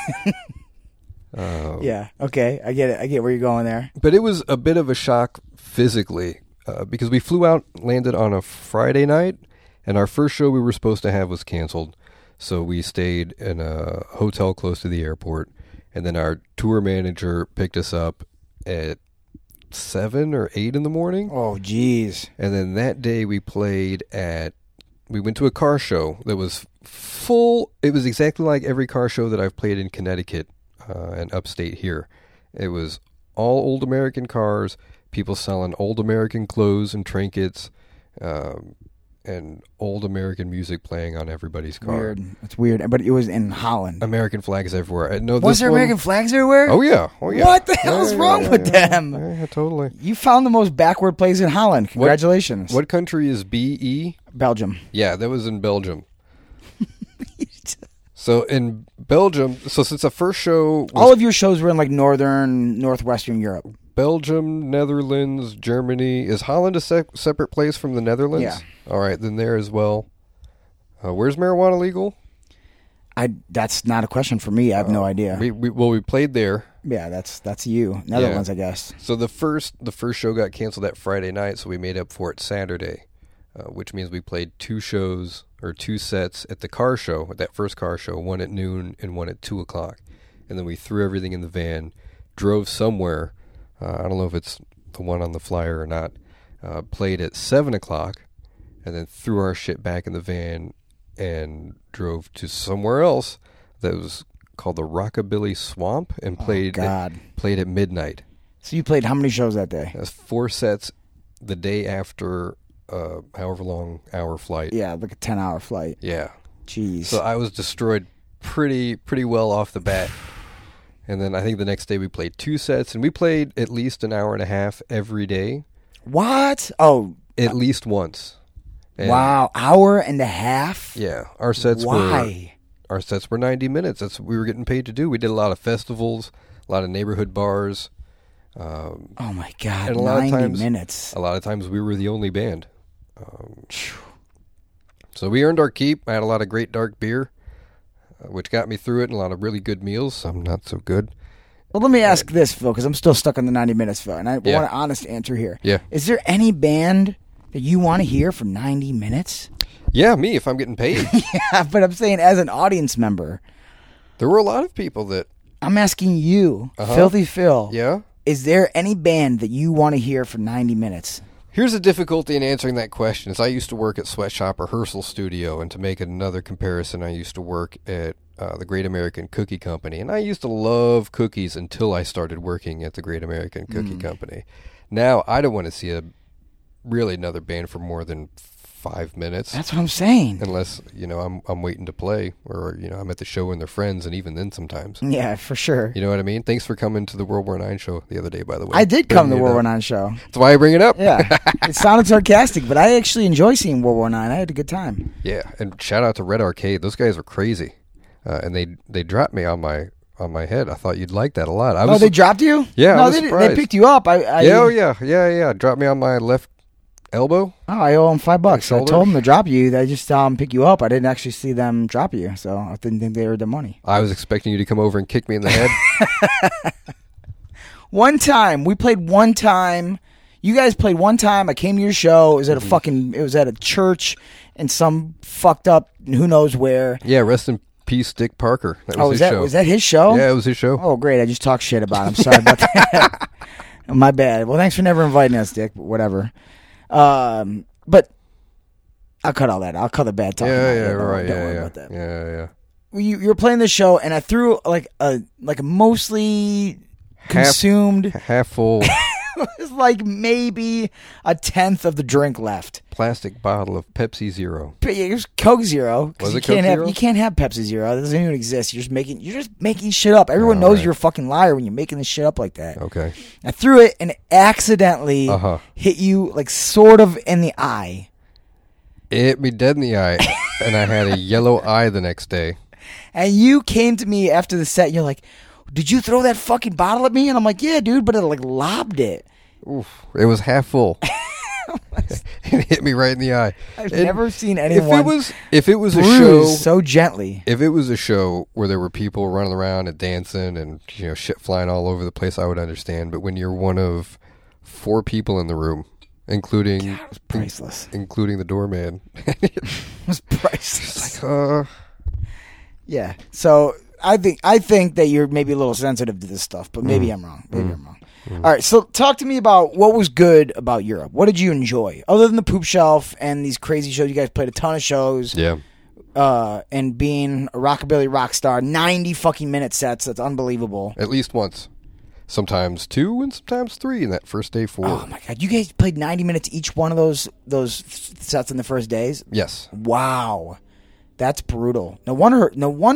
Yeah, okay. I get it. I get where you're going there. But it was a bit of a shock physically because we flew out, landed on a Friday night, and our first show we were supposed to have was canceled. So we stayed in a hotel close to the airport, and then our tour manager picked us up at 7 or 8 in the morning. Oh, jeez. And then that day we went to a car show that was full. It was exactly like every car show that I've played in Connecticut and upstate here. It was all old American cars, people selling old American clothes and trinkets, and old American music playing on everybody's car. Weird. It's weird. But it was in Holland. American flags everywhere. No, Was there American flags everywhere? Oh, yeah. Oh, yeah. What the hell's wrong with them? Yeah, totally. You found the most backward place in Holland. Congratulations. What country is BE? Belgium. Yeah, that was in Belgium. So in Belgium, since the first show was All of your shows were in like northwestern Europe. Belgium, Netherlands, Germany. Is Holland a separate place from the Netherlands? Yeah. All right, then there as well. Where's marijuana legal? That's not a question for me. I have no idea. We played there. Yeah, that's you. Netherlands, I guess. So the first show got canceled that Friday night, so we made up for it Saturday, which means we played 2 shows or 2 sets at the car show, at that first car show, one at noon and one at 2 o'clock. And then we threw everything in the van, drove somewhere. I don't know if it's the one on the flyer or not. Played at 7 o'clock, and then threw our shit back in the van and drove to somewhere else that was called the Rockabilly Swamp and played at midnight. So you played how many shows that day? That's 4 sets the day after however long hour flight. Yeah, like a 10-hour flight. Yeah. Jeez. So I was destroyed pretty well off the bat. And then I think the next day we played 2 sets, and we played at least an hour and a half every day. What? Oh. At least once. And wow, hour and a half? Yeah. Our sets were 90 minutes. That's what we were getting paid to do. We did a lot of festivals, a lot of neighborhood bars. Oh my God, and 90 minutes. A lot of times we were the only band. So we earned our keep. I had a lot of great dark beer, which got me through it, and a lot of really good meals. Some not so good. Well, let me ask this, Phil, because I'm still stuck on the 90 minutes, Phil, and I want an honest answer here. Yeah. Is there any band that you want to hear for 90 minutes? Yeah, me, if I'm getting paid. Yeah, but I'm saying as an audience member. There were a lot of people that... I'm asking you, Filthy Phil. Yeah? Is there any band that you want to hear for 90 minutes? Here's the difficulty in answering that question. Is I used to work at Sweatshop Rehearsal Studio, and to make another comparison, I used to work at the Great American Cookie Company, and I used to love cookies until I started working at the Great American Cookie Company. Now, I don't want to see another band for more than 5 minutes. That's what I'm saying. Unless, I'm waiting to play, or, I'm at the show and they're friends, and even then sometimes. Yeah, for sure. You know what I mean? Thanks for coming to the World War IX show the other day, by the way. I did come to the World War IX show. That's why I bring it up. Yeah. It sounded sarcastic, but I actually enjoy seeing World War IX. I had a good time. Yeah, and shout out to Red Arcade. Those guys were crazy. And they dropped me on my head. I thought you'd like that a lot. They dropped you? Yeah, no, I was surprised. They picked you up. Yeah. Dropped me on my left elbow. Oh, I owe them $5. I told them to drop you. They just pick you up. I didn't actually see them drop you, so I didn't think they were the money. I was expecting you to come over and kick me in the head. One time, we played one time. You guys played one time. I came to your show. It was at it was at a church in some fucked up who knows where. Yeah, rest in peace, Dick Parker. That was his show. Was that his show? Yeah, it was his show. Oh, great. I just talked shit about him. Sorry about that. My bad. Well, thanks for never inviting us, Dick. But whatever. But I'll cut all that. I'll cut the bad talk. Yeah, right. Don't worry about that. Yeah. You were playing the show, and I threw like a mostly consumed, half full. was like maybe a tenth of the drink left. Plastic bottle of Pepsi Zero. It was Coke Zero. 'Cause Was you it can't Coke have Zero? you can't have Pepsi Zero. It doesn't even exist. You're just making shit up. Everyone knows right. you're a fucking liar when you're making this shit up like that. Okay. I threw it and it accidentally hit you like sort of in the eye. It hit me dead in the eye, and I had a yellow eye the next day. And you came to me after the set. You're like, "Did you throw that fucking bottle at me?" And I'm like, "Yeah, dude," but it like lobbed it. Oof. It was half full. It hit me right in the eye. I've And never seen anyone if it was a bruise show so gently. if it was a show where there were people running around and dancing and shit flying all over the place, I would understand. But when you're one of 4 people in the room, including God, it was priceless. including the doorman, It was priceless. like Yeah. So I think that you're maybe a little sensitive to this stuff, but maybe I'm wrong. Maybe I'm wrong. All right. So talk to me about what was good about Europe. What did you enjoy other than the poop shelf and these crazy shows? You guys played a ton of shows. yeah. And being a rockabilly rock star, 90 fucking minute sets. That's unbelievable. At least once. Sometimes 2 and sometimes 3 in that first day 4. Oh my God. You guys played 90 minutes each one of those sets in the first days? Yes. Wow. That's brutal. No wonder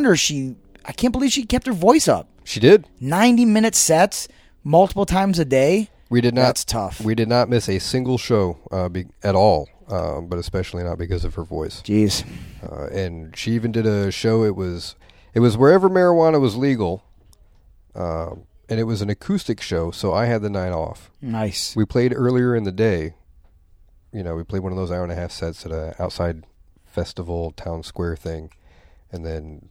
I can't believe she kept her voice up. She did. 90-minute sets multiple times a day. We did not. That's tough. We did not miss a single show at all, but especially not because of her voice. Jeez. And she even did a show. It was wherever marijuana was legal, and it was an acoustic show. So I had the night off. Nice. We played earlier in the day. We played one of those hour-and-a-half sets at a outside festival town square thing, and then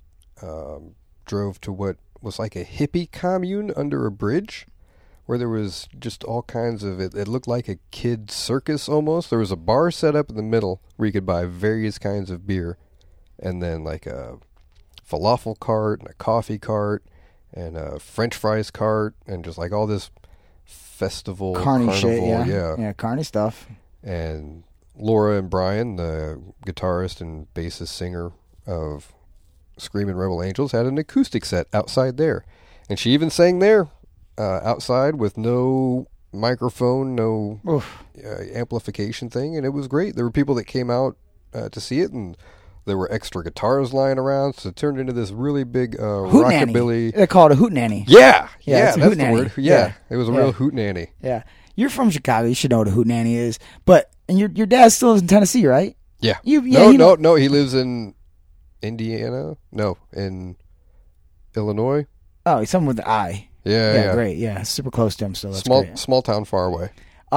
drove to what was like a hippie commune under a bridge, where there was just all kinds of it looked like a kid's circus almost. There was a bar set up in the middle where you could buy various kinds of beer, and then like a falafel cart and a coffee cart and a French fries cart, and just like all this festival Carny shit, carnival, yeah, carny stuff. And Laura and Brian, the guitarist and bassist singer of Screamin' Rebel Angels, had an acoustic set outside there. And she even sang there outside with no microphone, no amplification thing, and it was great. There were people that came out to see it, and there were extra guitars lying around, so it turned into this really big rockabilly. They call it a hootenanny. Yeah, it's a that's the hootenanny. word. Yeah, it was a real hootenanny. Yeah. You're from Chicago. You should know what a hootenanny is. And your dad still lives in Tennessee, right? Yeah. No. He lives in Indiana. No, in Illinois. Oh, he's someone with the I. Yeah. Great. Yeah, super close to him. So that's great. Small town, far away.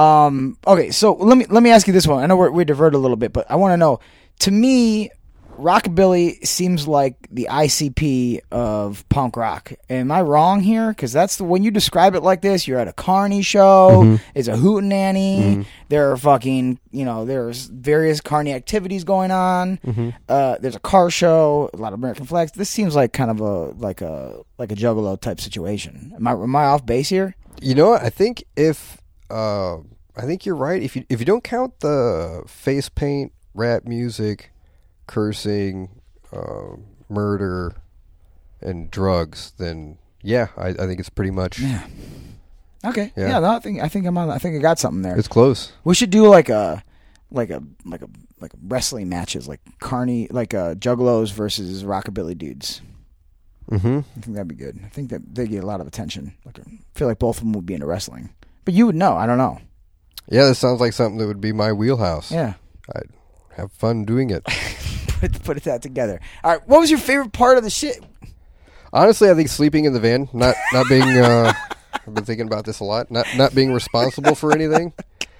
Okay, so let me ask you this one. I know we diverted a little bit, but I want to know. To me, rockabilly seems like the ICP of punk rock. Am I wrong here? Because when you describe it like this, you're at a carny show. It's a hootenanny. There are fucking there's various carny activities going on. There's a car show, a lot of American flags. This seems like kind of a Juggalo type situation. Am I off base here? I think I think you're right. If you don't count the face paint, rap music, cursing, murder, and drugs, then I think it's pretty much. Yeah. Okay. Yeah. Yeah. No, I think I'm on. I think I got something there. It's close. We should do like a wrestling matches, like Juggalos versus rockabilly dudes. Mm-hmm. I think that'd be good. I think that they get a lot of attention. I feel like both of them would be into wrestling, but you would know. I don't know. Yeah, this sounds like something that would be my wheelhouse. Yeah. I'd have fun doing it. Put that together. All right. What was your favorite part of the shit? Honestly, I think sleeping in the van, not being. I've been thinking about this a lot. Not being responsible for anything.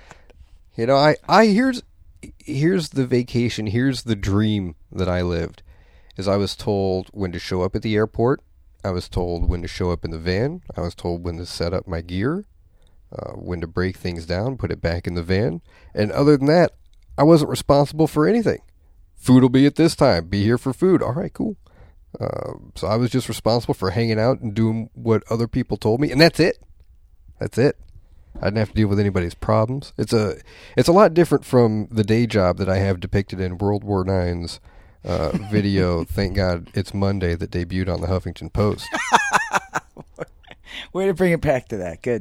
Here's the vacation. Here's the dream that I lived. Is I was told when to show up at the airport. I was told when to show up in the van. I was told when to set up my gear, when to break things down, put it back in the van. And other than that, I wasn't responsible for anything. Food will be at this time. Be here for food. All right, cool. So I was just responsible for hanging out and doing what other people told me, and that's it. That's it. I didn't have to deal with anybody's problems. It's a lot different from the day job that I have depicted in World War IX's video. Thank God it's Monday that debuted on the Huffington Post. Way to bring it back to that. Good.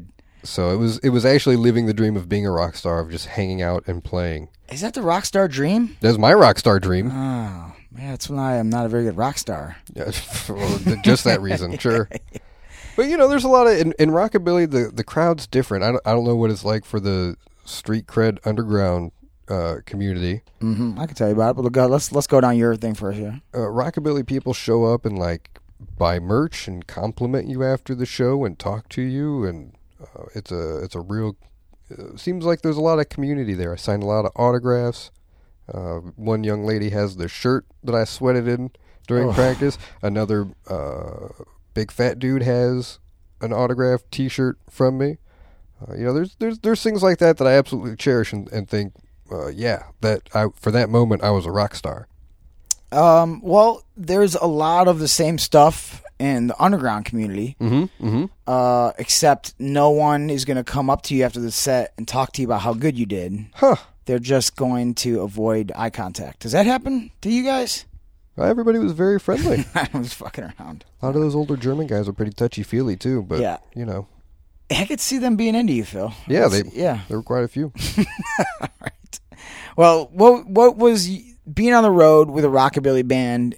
So it was actually living the dream of being a rock star, of just hanging out and playing. Is that the rock star dream? That's my rock star dream. Oh, man, that's why I'm not a very good rock star. Yeah, for just that reason, sure. But, there's a lot of... In rockabilly, the crowd's different. I don't know what it's like for the street cred underground community. Mm-hmm. I can tell you about it, but let's go down your thing first, yeah. Rockabilly people show up and, buy merch and compliment you after the show and talk to you, and it's a real... seems like there's a lot of community there. I signed a lot of autographs. One young lady has the shirt that I sweated in during practice. Another big fat dude has an autographed T-shirt from me. There's things like that I absolutely cherish and think, for that moment I was a rock star. Well, there's a lot of the same stuff in the underground community, except no one is going to come up to you after the set and talk to you about how good you did. Huh. They're just going to avoid eye contact. Does that happen to you guys? Everybody was very friendly. I was fucking around. A lot of those older German guys are pretty touchy-feely, too, but, yeah. I could see them being into you, Phil. Yeah, there were quite a few. All right. Well, what was... being on the road with a rockabilly band,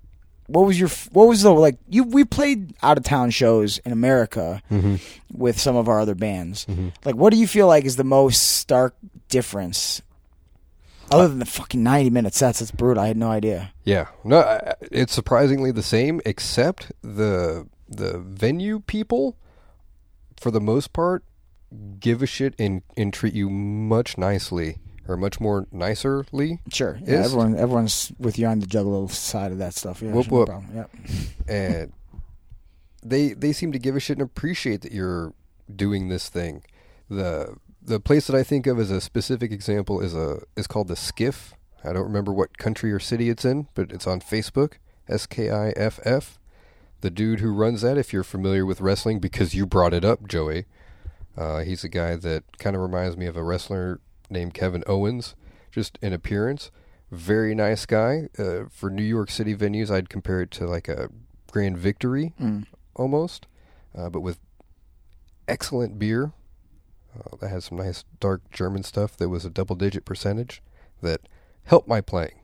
we played out of town shows in America with some of our other bands. What do you feel like is the most stark difference? Other than the fucking 90-minute sets, that's brutal. I had no idea. Yeah. No, it's surprisingly the same, except the venue people, for the most part, give a shit and treat you much nicely. Or much more nicerly. Sure. Yeah, everyone's with you on the Juggalo side of that stuff. Yeah, whoop, no whoop. problem. Yep. And they seem to give a shit and appreciate that you're doing this thing. The place that I think of as a specific example is called the Skiff. I don't remember what country or city it's in, but it's on Facebook. SKIFF. The dude who runs that, if you're familiar with wrestling, because you brought it up, Joey, he's a guy that kind of reminds me of a wrestler named Kevin Owens, just in appearance. Very nice guy. For New York City venues, I'd compare it to like a Grand Victory, almost, but with excellent beer. That has some nice dark German stuff that was a double-digit percentage that helped my playing.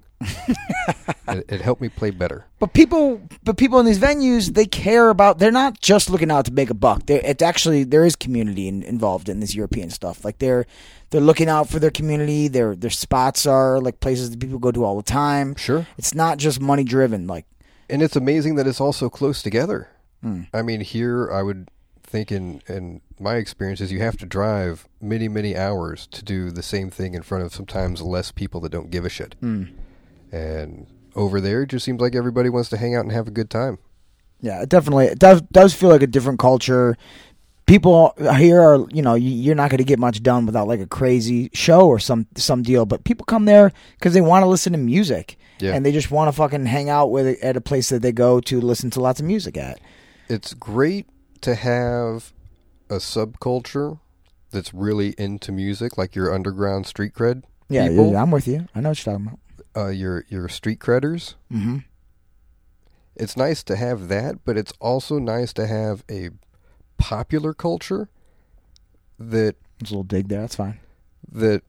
It helped me play better. But people in these venues, they care about. They're not just looking out to make a buck. It's actually, there is community involved in this European stuff. Like they're looking out for their community. Their spots are like places that people go to all the time. Sure, it's not just money driven. And it's amazing that it's all so close together. I mean, here I would think in my experiences, you have to drive many, many hours to do the same thing in front of sometimes less people that don't give a shit. And over there, it just seems like everybody wants to hang out and have a good time. Yeah, it does feel like a different culture. People here are, you're not going to get much done without like a crazy show or some deal. But people come there because they want to listen to music. Yeah. And they just want to fucking hang out at a place that they go to listen to lots of music at. It's great to have a subculture that's really into music, like your underground street cred people. Yeah, I'm with you. I know what you're talking about. Your street credders. Mm-hmm. It's nice to have that, but it's also nice to have a popular culture that... There's a little dig there, that's fine. That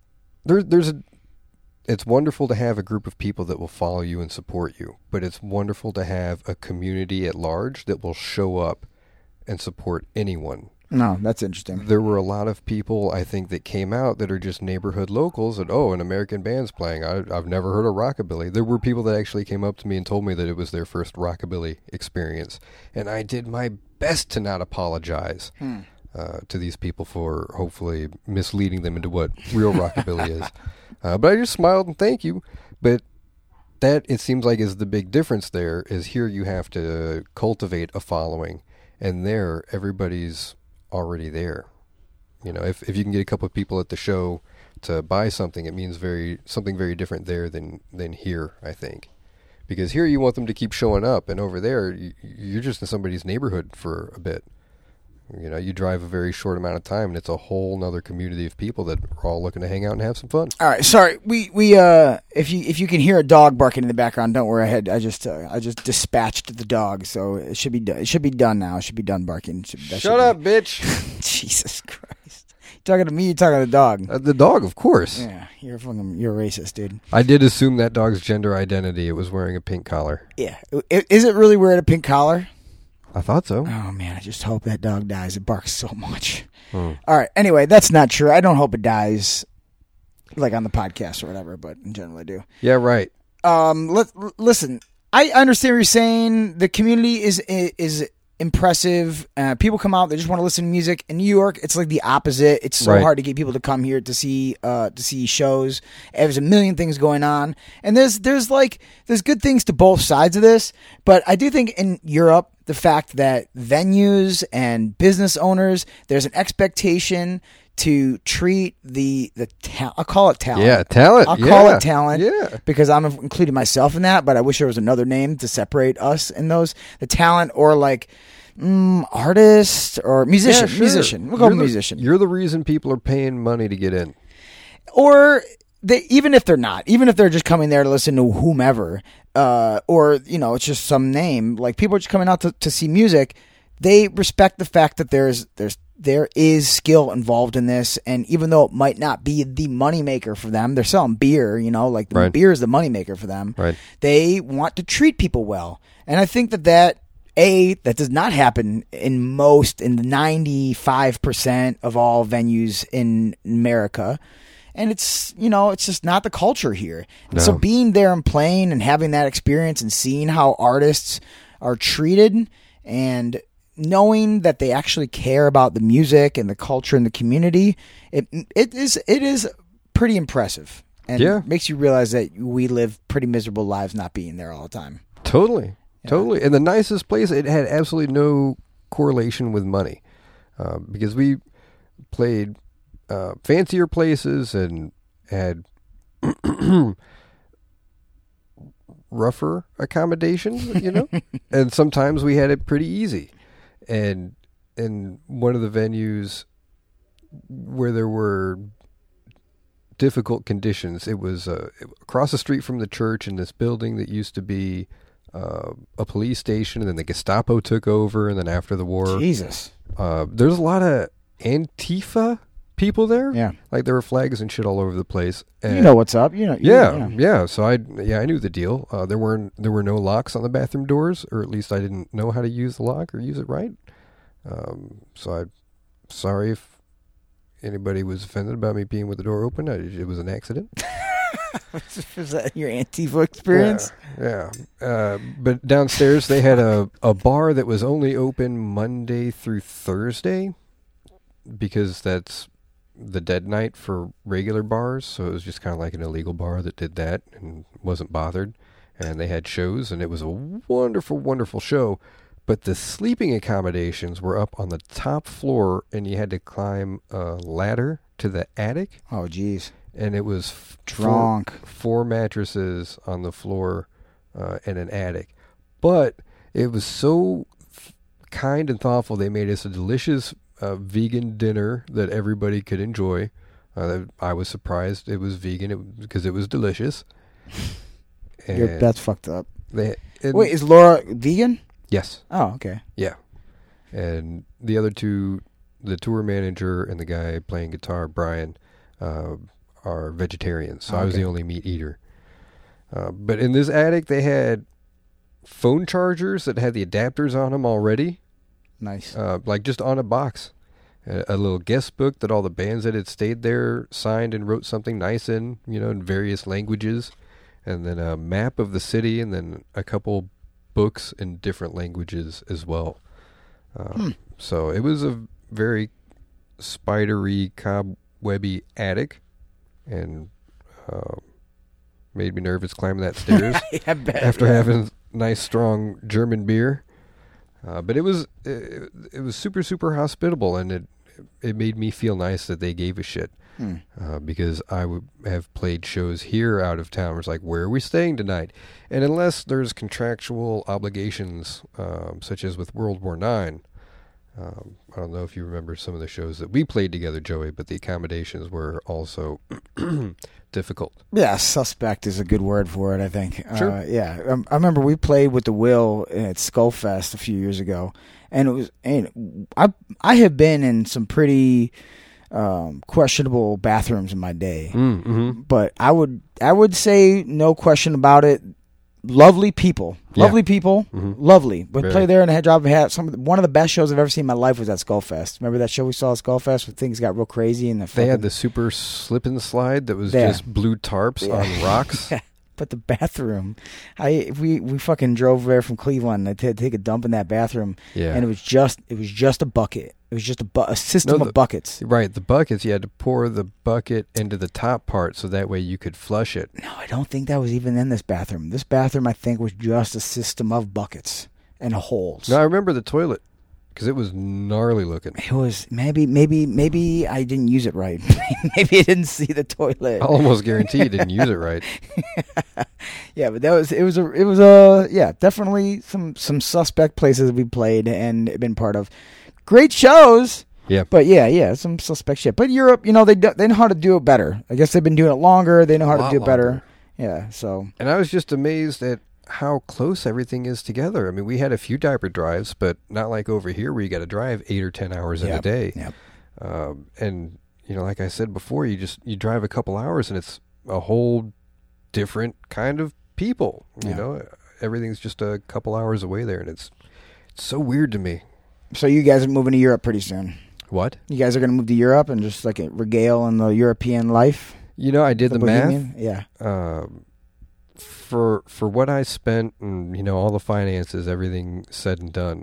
it's wonderful to have a group of people that will follow you and support you, but it's wonderful to have a community at large that will show up and support anyone. No, that's interesting. There were a lot of people, I think, that came out that are just neighborhood locals that, an American band's playing. I've never heard of rockabilly. There were people that actually came up to me and told me that it was their first rockabilly experience. And I did my best to not apologize to these people for hopefully misleading them into what real rockabilly is. But I just smiled and thank you. But that, it seems like, is the big difference there, is here you have to cultivate a following. And there, everybody's already there. If you can get a couple of people at the show to buy something, it means something very different there than here, I think. Because here you want them to keep showing up, and over there you're just in somebody's neighborhood for a bit. You drive a very short amount of time, and it's a whole nother community of people that are all looking to hang out and have some fun. All right, sorry. We if you can hear a dog barking in the background, don't worry. I just dispatched the dog, so it should be done. It should be done now. It should be done barking. Shut up, bitch. Jesus Christ. Talking to me, you're talking to the dog. The dog, of course. Yeah, you're a racist, dude. I did assume that dog's gender identity. It was wearing a pink collar. Yeah. Is it really wearing a pink collar? I thought so. Oh, man, I just hope that dog dies. It barks so much. Hmm. All right, anyway, that's not true. I don't hope it dies, like on the podcast or whatever, but in general I do. Yeah, right. Listen, I understand what you're saying. The community is impressive. People come out; they just want to listen to music. In New York, it's like the opposite. It's so Right. hard to get people to come here to see shows. There's a million things going on, and there's good things to both sides of this. But I do think in Europe, the fact that venues and business owners, there's an expectation to treat the talent. I'll call it talent. Yeah, talent. I'll call it talent. Yeah. Because I'm including myself in that, but I wish there was another name to separate us in those. The talent or like artist or musician. Yeah, sure. Musician. We'll go with musician. You're the reason people are paying money to get in. Or even if they're not, even if they're just coming there to listen to whomever, or it's just some name. Like people are just coming out to see music. They respect the fact that there is skill involved in this, and even though it might not be the moneymaker for them, they're selling beer, like the Right. beer is the moneymaker for them. Right. They want to treat people well. And I think that does not happen in the 95% of all venues in America. And it's just not the culture here. No. So being there and playing and having that experience and seeing how artists are treated and knowing that they actually care about the music and the culture and the community, it is pretty impressive, and Yeah. makes you realize that we live pretty miserable lives not being there all the time. Totally. And the nicest place, it had absolutely no correlation with money, because we played fancier places and had rougher accommodations, and sometimes we had it pretty easy. And in one of the venues where there were difficult conditions, it was across the street from the church in this building that used to be a police station, and then the Gestapo took over, and then after the war, Jesus. there's a lot of Antifa people there. Yeah. Like there were flags and shit all over the place. And You know what's up. yeah. So I knew the deal. There were no locks on the bathroom doors, or at least I didn't know how to use the lock or use it right. So I'm sorry if anybody was offended about me being with the door open. It was an accident. Was that your Antifa experience? Yeah. But downstairs they had a bar that was only open Monday through Thursday, because that's the dead night for regular bars. So it was just kind of like an illegal bar that did that and wasn't bothered. And they had shows, and it was a wonderful, wonderful show. But the sleeping accommodations were up on the top floor, and you had to climb a ladder to the attic. Oh, geez. And it was Drunk. four mattresses on the floor in an attic. But it was so kind and thoughtful. They made us a delicious vegan dinner that everybody could enjoy. I was surprised it was vegan because it was delicious. That's fucked up. Wait, is Laura vegan? Yes. Oh, okay. Yeah. And the other two, the tour manager and the guy playing guitar, Brian, are vegetarians. So I was the only meat eater. But in this attic, they had phone chargers that had the adapters on them already. Nice. Like just on a box. A little guest book that all the bands that had stayed there signed and wrote something nice in, in various languages. And then a map of the city, and then a couple books in different languages as well. So it was a very spidery, cobwebby attic, and made me nervous climbing that stairs I bet, after having nice, strong German beer. But it was super, super hospitable, and it made me feel nice that they gave a shit. Because I would have played shows here out of town where it's like, where are we staying tonight? And unless there's contractual obligations, such as with World War IX, I don't know if you remember some of the shows that we played together, Joey, but the accommodations were also difficult. Yeah, suspect is a good word for it, I think. Sure. Yeah, I remember we played with the Will at Skullfest a few years ago, and I have been in some pretty questionable bathrooms in my day. Mm-hmm. But I would say no question about it. Lovely people, lovely people, lovely. Would Very. play there and I had job. Had one of the best shows I've ever seen in my life was at Skullfest. Remember that show we saw at Skullfest where things got real crazy and They had the super slip and slide that was Yeah. just blue tarps on rocks. Yeah. But the bathroom, we fucking drove there from Cleveland. I had to take a dump in that bathroom, Yeah. and it was just a bucket. It was just a system of buckets. Right, the buckets, you had to pour the bucket into the top part so that way you could flush it. No, I don't think that was even in this bathroom. This bathroom, I think, was just a system of buckets and holes. No, I remember the toilet because it was gnarly looking. It was maybe I didn't use it right. Maybe I didn't see the toilet. I'll almost guarantee you didn't use it right. Yeah, but it was definitely some suspect places we played and been part of. Great shows. Yeah. But yeah, some suspect shit. But Europe, they know how to do it better. I guess they've been doing it longer. They know how to Lot do it better. longer. Yeah, so And I was just amazed at how close everything is together. I mean, we had a few diaper drives, but not like over here where you got to drive 8 or 10 hours in a day. Yep. And like I said before, you drive a couple hours and it's a whole different kind of people. You Yeah. know, everything's just a couple hours away there, and it's so weird to me. So you guys are moving to Europe pretty soon. What? You guys are going to move to Europe and just like regale in the European life. I did the Bohemian? math. Yeah. For what I spent and all the finances, everything said and done,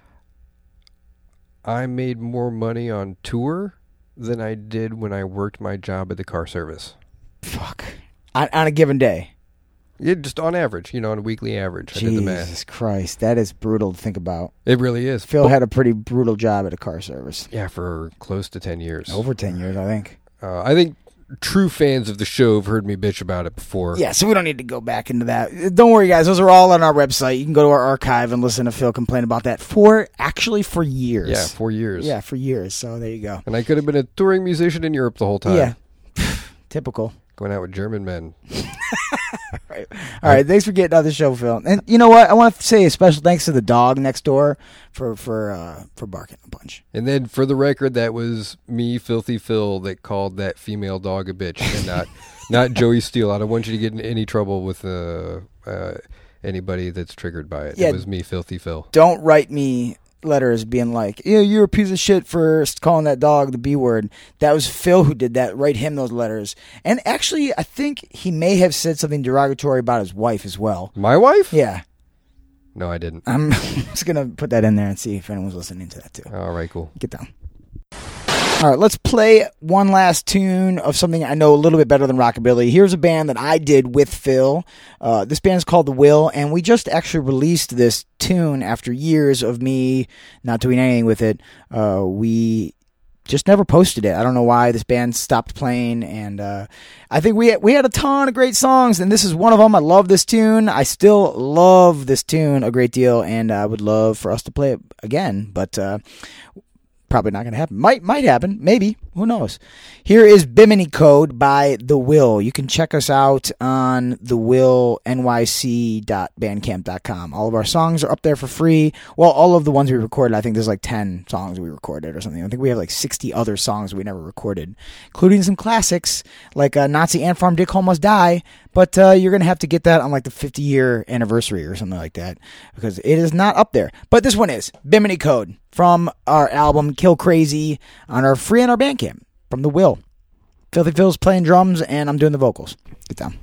I made more money on tour than I did when I worked my job at the car service. Fuck. On a given day. Yeah, just on average, on a weekly average. I did the math. Jesus Christ, that is brutal to think about. It really is. Phil had a pretty brutal job at a car service. Yeah, for close to 10 years. Over 10 years, I think. I think true fans of the show have heard me bitch about it before. Yeah, so we don't need to go back into that. Don't worry, guys. Those are all on our website. You can go to our archive and listen to Phil complain about that for years. Yeah, 4 years. Yeah, for years. So there you go. And I could have been a touring musician in Europe the whole time. Yeah. Typical. Going out with German men. All right, thanks for getting on the show, Phil. And you know what? I want to say a special thanks to the dog next door for barking a bunch. And then, for the record, that was me, Filthy Phil, that called that female dog a bitch, and not Joey Steele. I don't want you to get in any trouble with anybody that's triggered by it. Yeah. It was me, Filthy Phil. Don't write me letters being like, yeah, you're a piece of shit for calling that dog the B word. That was Phil who did that. Write him those letters. And actually, I think he may have said something derogatory about his wife as well. My wife? Yeah. No, I didn't. I'm just going to put that in there and see if anyone's listening to that too. All right, cool. Get down. All right, let's play one last tune of something I know a little bit better than rockabilly. Here's a band that I did with Phil. This band's called The Will, and we just actually released this tune after years of me not doing anything with it. We just never posted it. I don't know why this band stopped playing, and I think we had a ton of great songs, and this is one of them. I love this tune. I still love this tune a great deal, and I would love for us to play it again, but probably not going to happen. Might happen. Maybe. Who knows? Here is Bimini Code by The Will. You can check us out on thewillnyc.bandcamp.com. All of our songs are up there for free. Well, all of the ones we recorded. I think there's like 10 songs we recorded or something. I think we have like 60 other songs we never recorded, including some classics like Nazi Ant Farm, Dick Hole Must Die. But you're going to have to get that on like the 50-year anniversary or something like that because it is not up there. But this one is Bimini Code from our album Kill Crazy on our free on our Bandcamp from The Will. Filthy Phil's playing drums and I'm doing the vocals. Get down.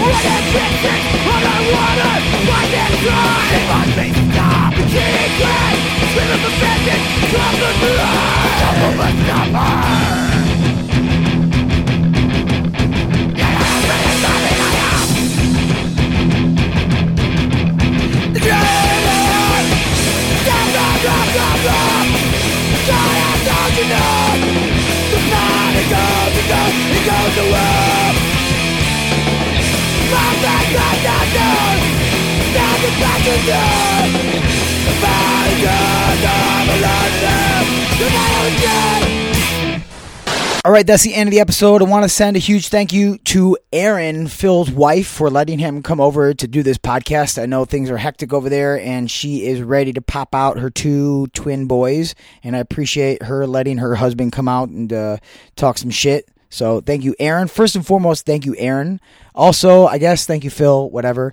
All right, that's the end of the episode. I want to send a huge thank you to Aaron, Phil's wife, for letting him come over to do this podcast. I know things are hectic over there, and she is ready to pop out her 2 twin boys, and I appreciate her letting her husband come out and talk some shit. So thank you, Aaron. First and foremost, thank you, Aaron. Also, I guess, thank you, Phil, whatever.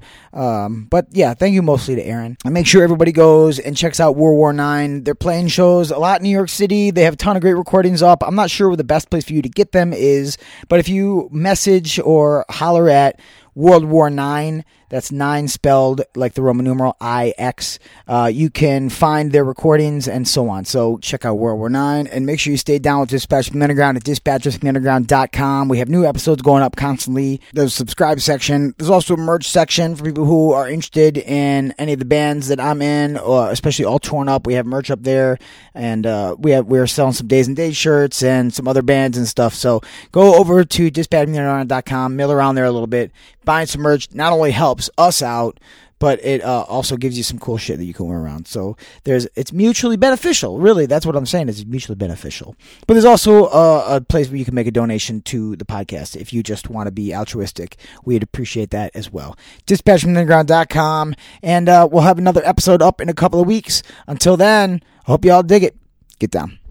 But yeah, thank you mostly to Aaron. And make sure everybody goes and checks out World War IX. They're playing shows a lot in New York City. They have a ton of great recordings up. I'm not sure where the best place for you to get them is, but if you message or holler at World War IX, that's 9 spelled like the Roman numeral IX, you can find their recordings and so on. So check out World War IX, and make sure you stay down with Dispatch from the Underground at dispatchersfromtheunderground.com. We have new episodes going up constantly. There's a subscribe section. There's also a merch section for people who are interested in any of the bands that I'm in, especially All Torn Up. We have merch up there, and we're selling some Days and Days shirts and some other bands and stuff. So go over to dispatchersfromtheunderground.com, mill around there a little bit. Buying some merch not only helps us out, but it also gives you some cool shit that you can wear around. So it's mutually beneficial. Really, that's what I'm saying. It's mutually beneficial. But there's also a place where you can make a donation to the podcast if you just want to be altruistic. We'd appreciate that as well. DispatchFromTheUnderground.com, and we'll have another episode up in a couple of weeks. Until then, I hope you all dig it. Get down.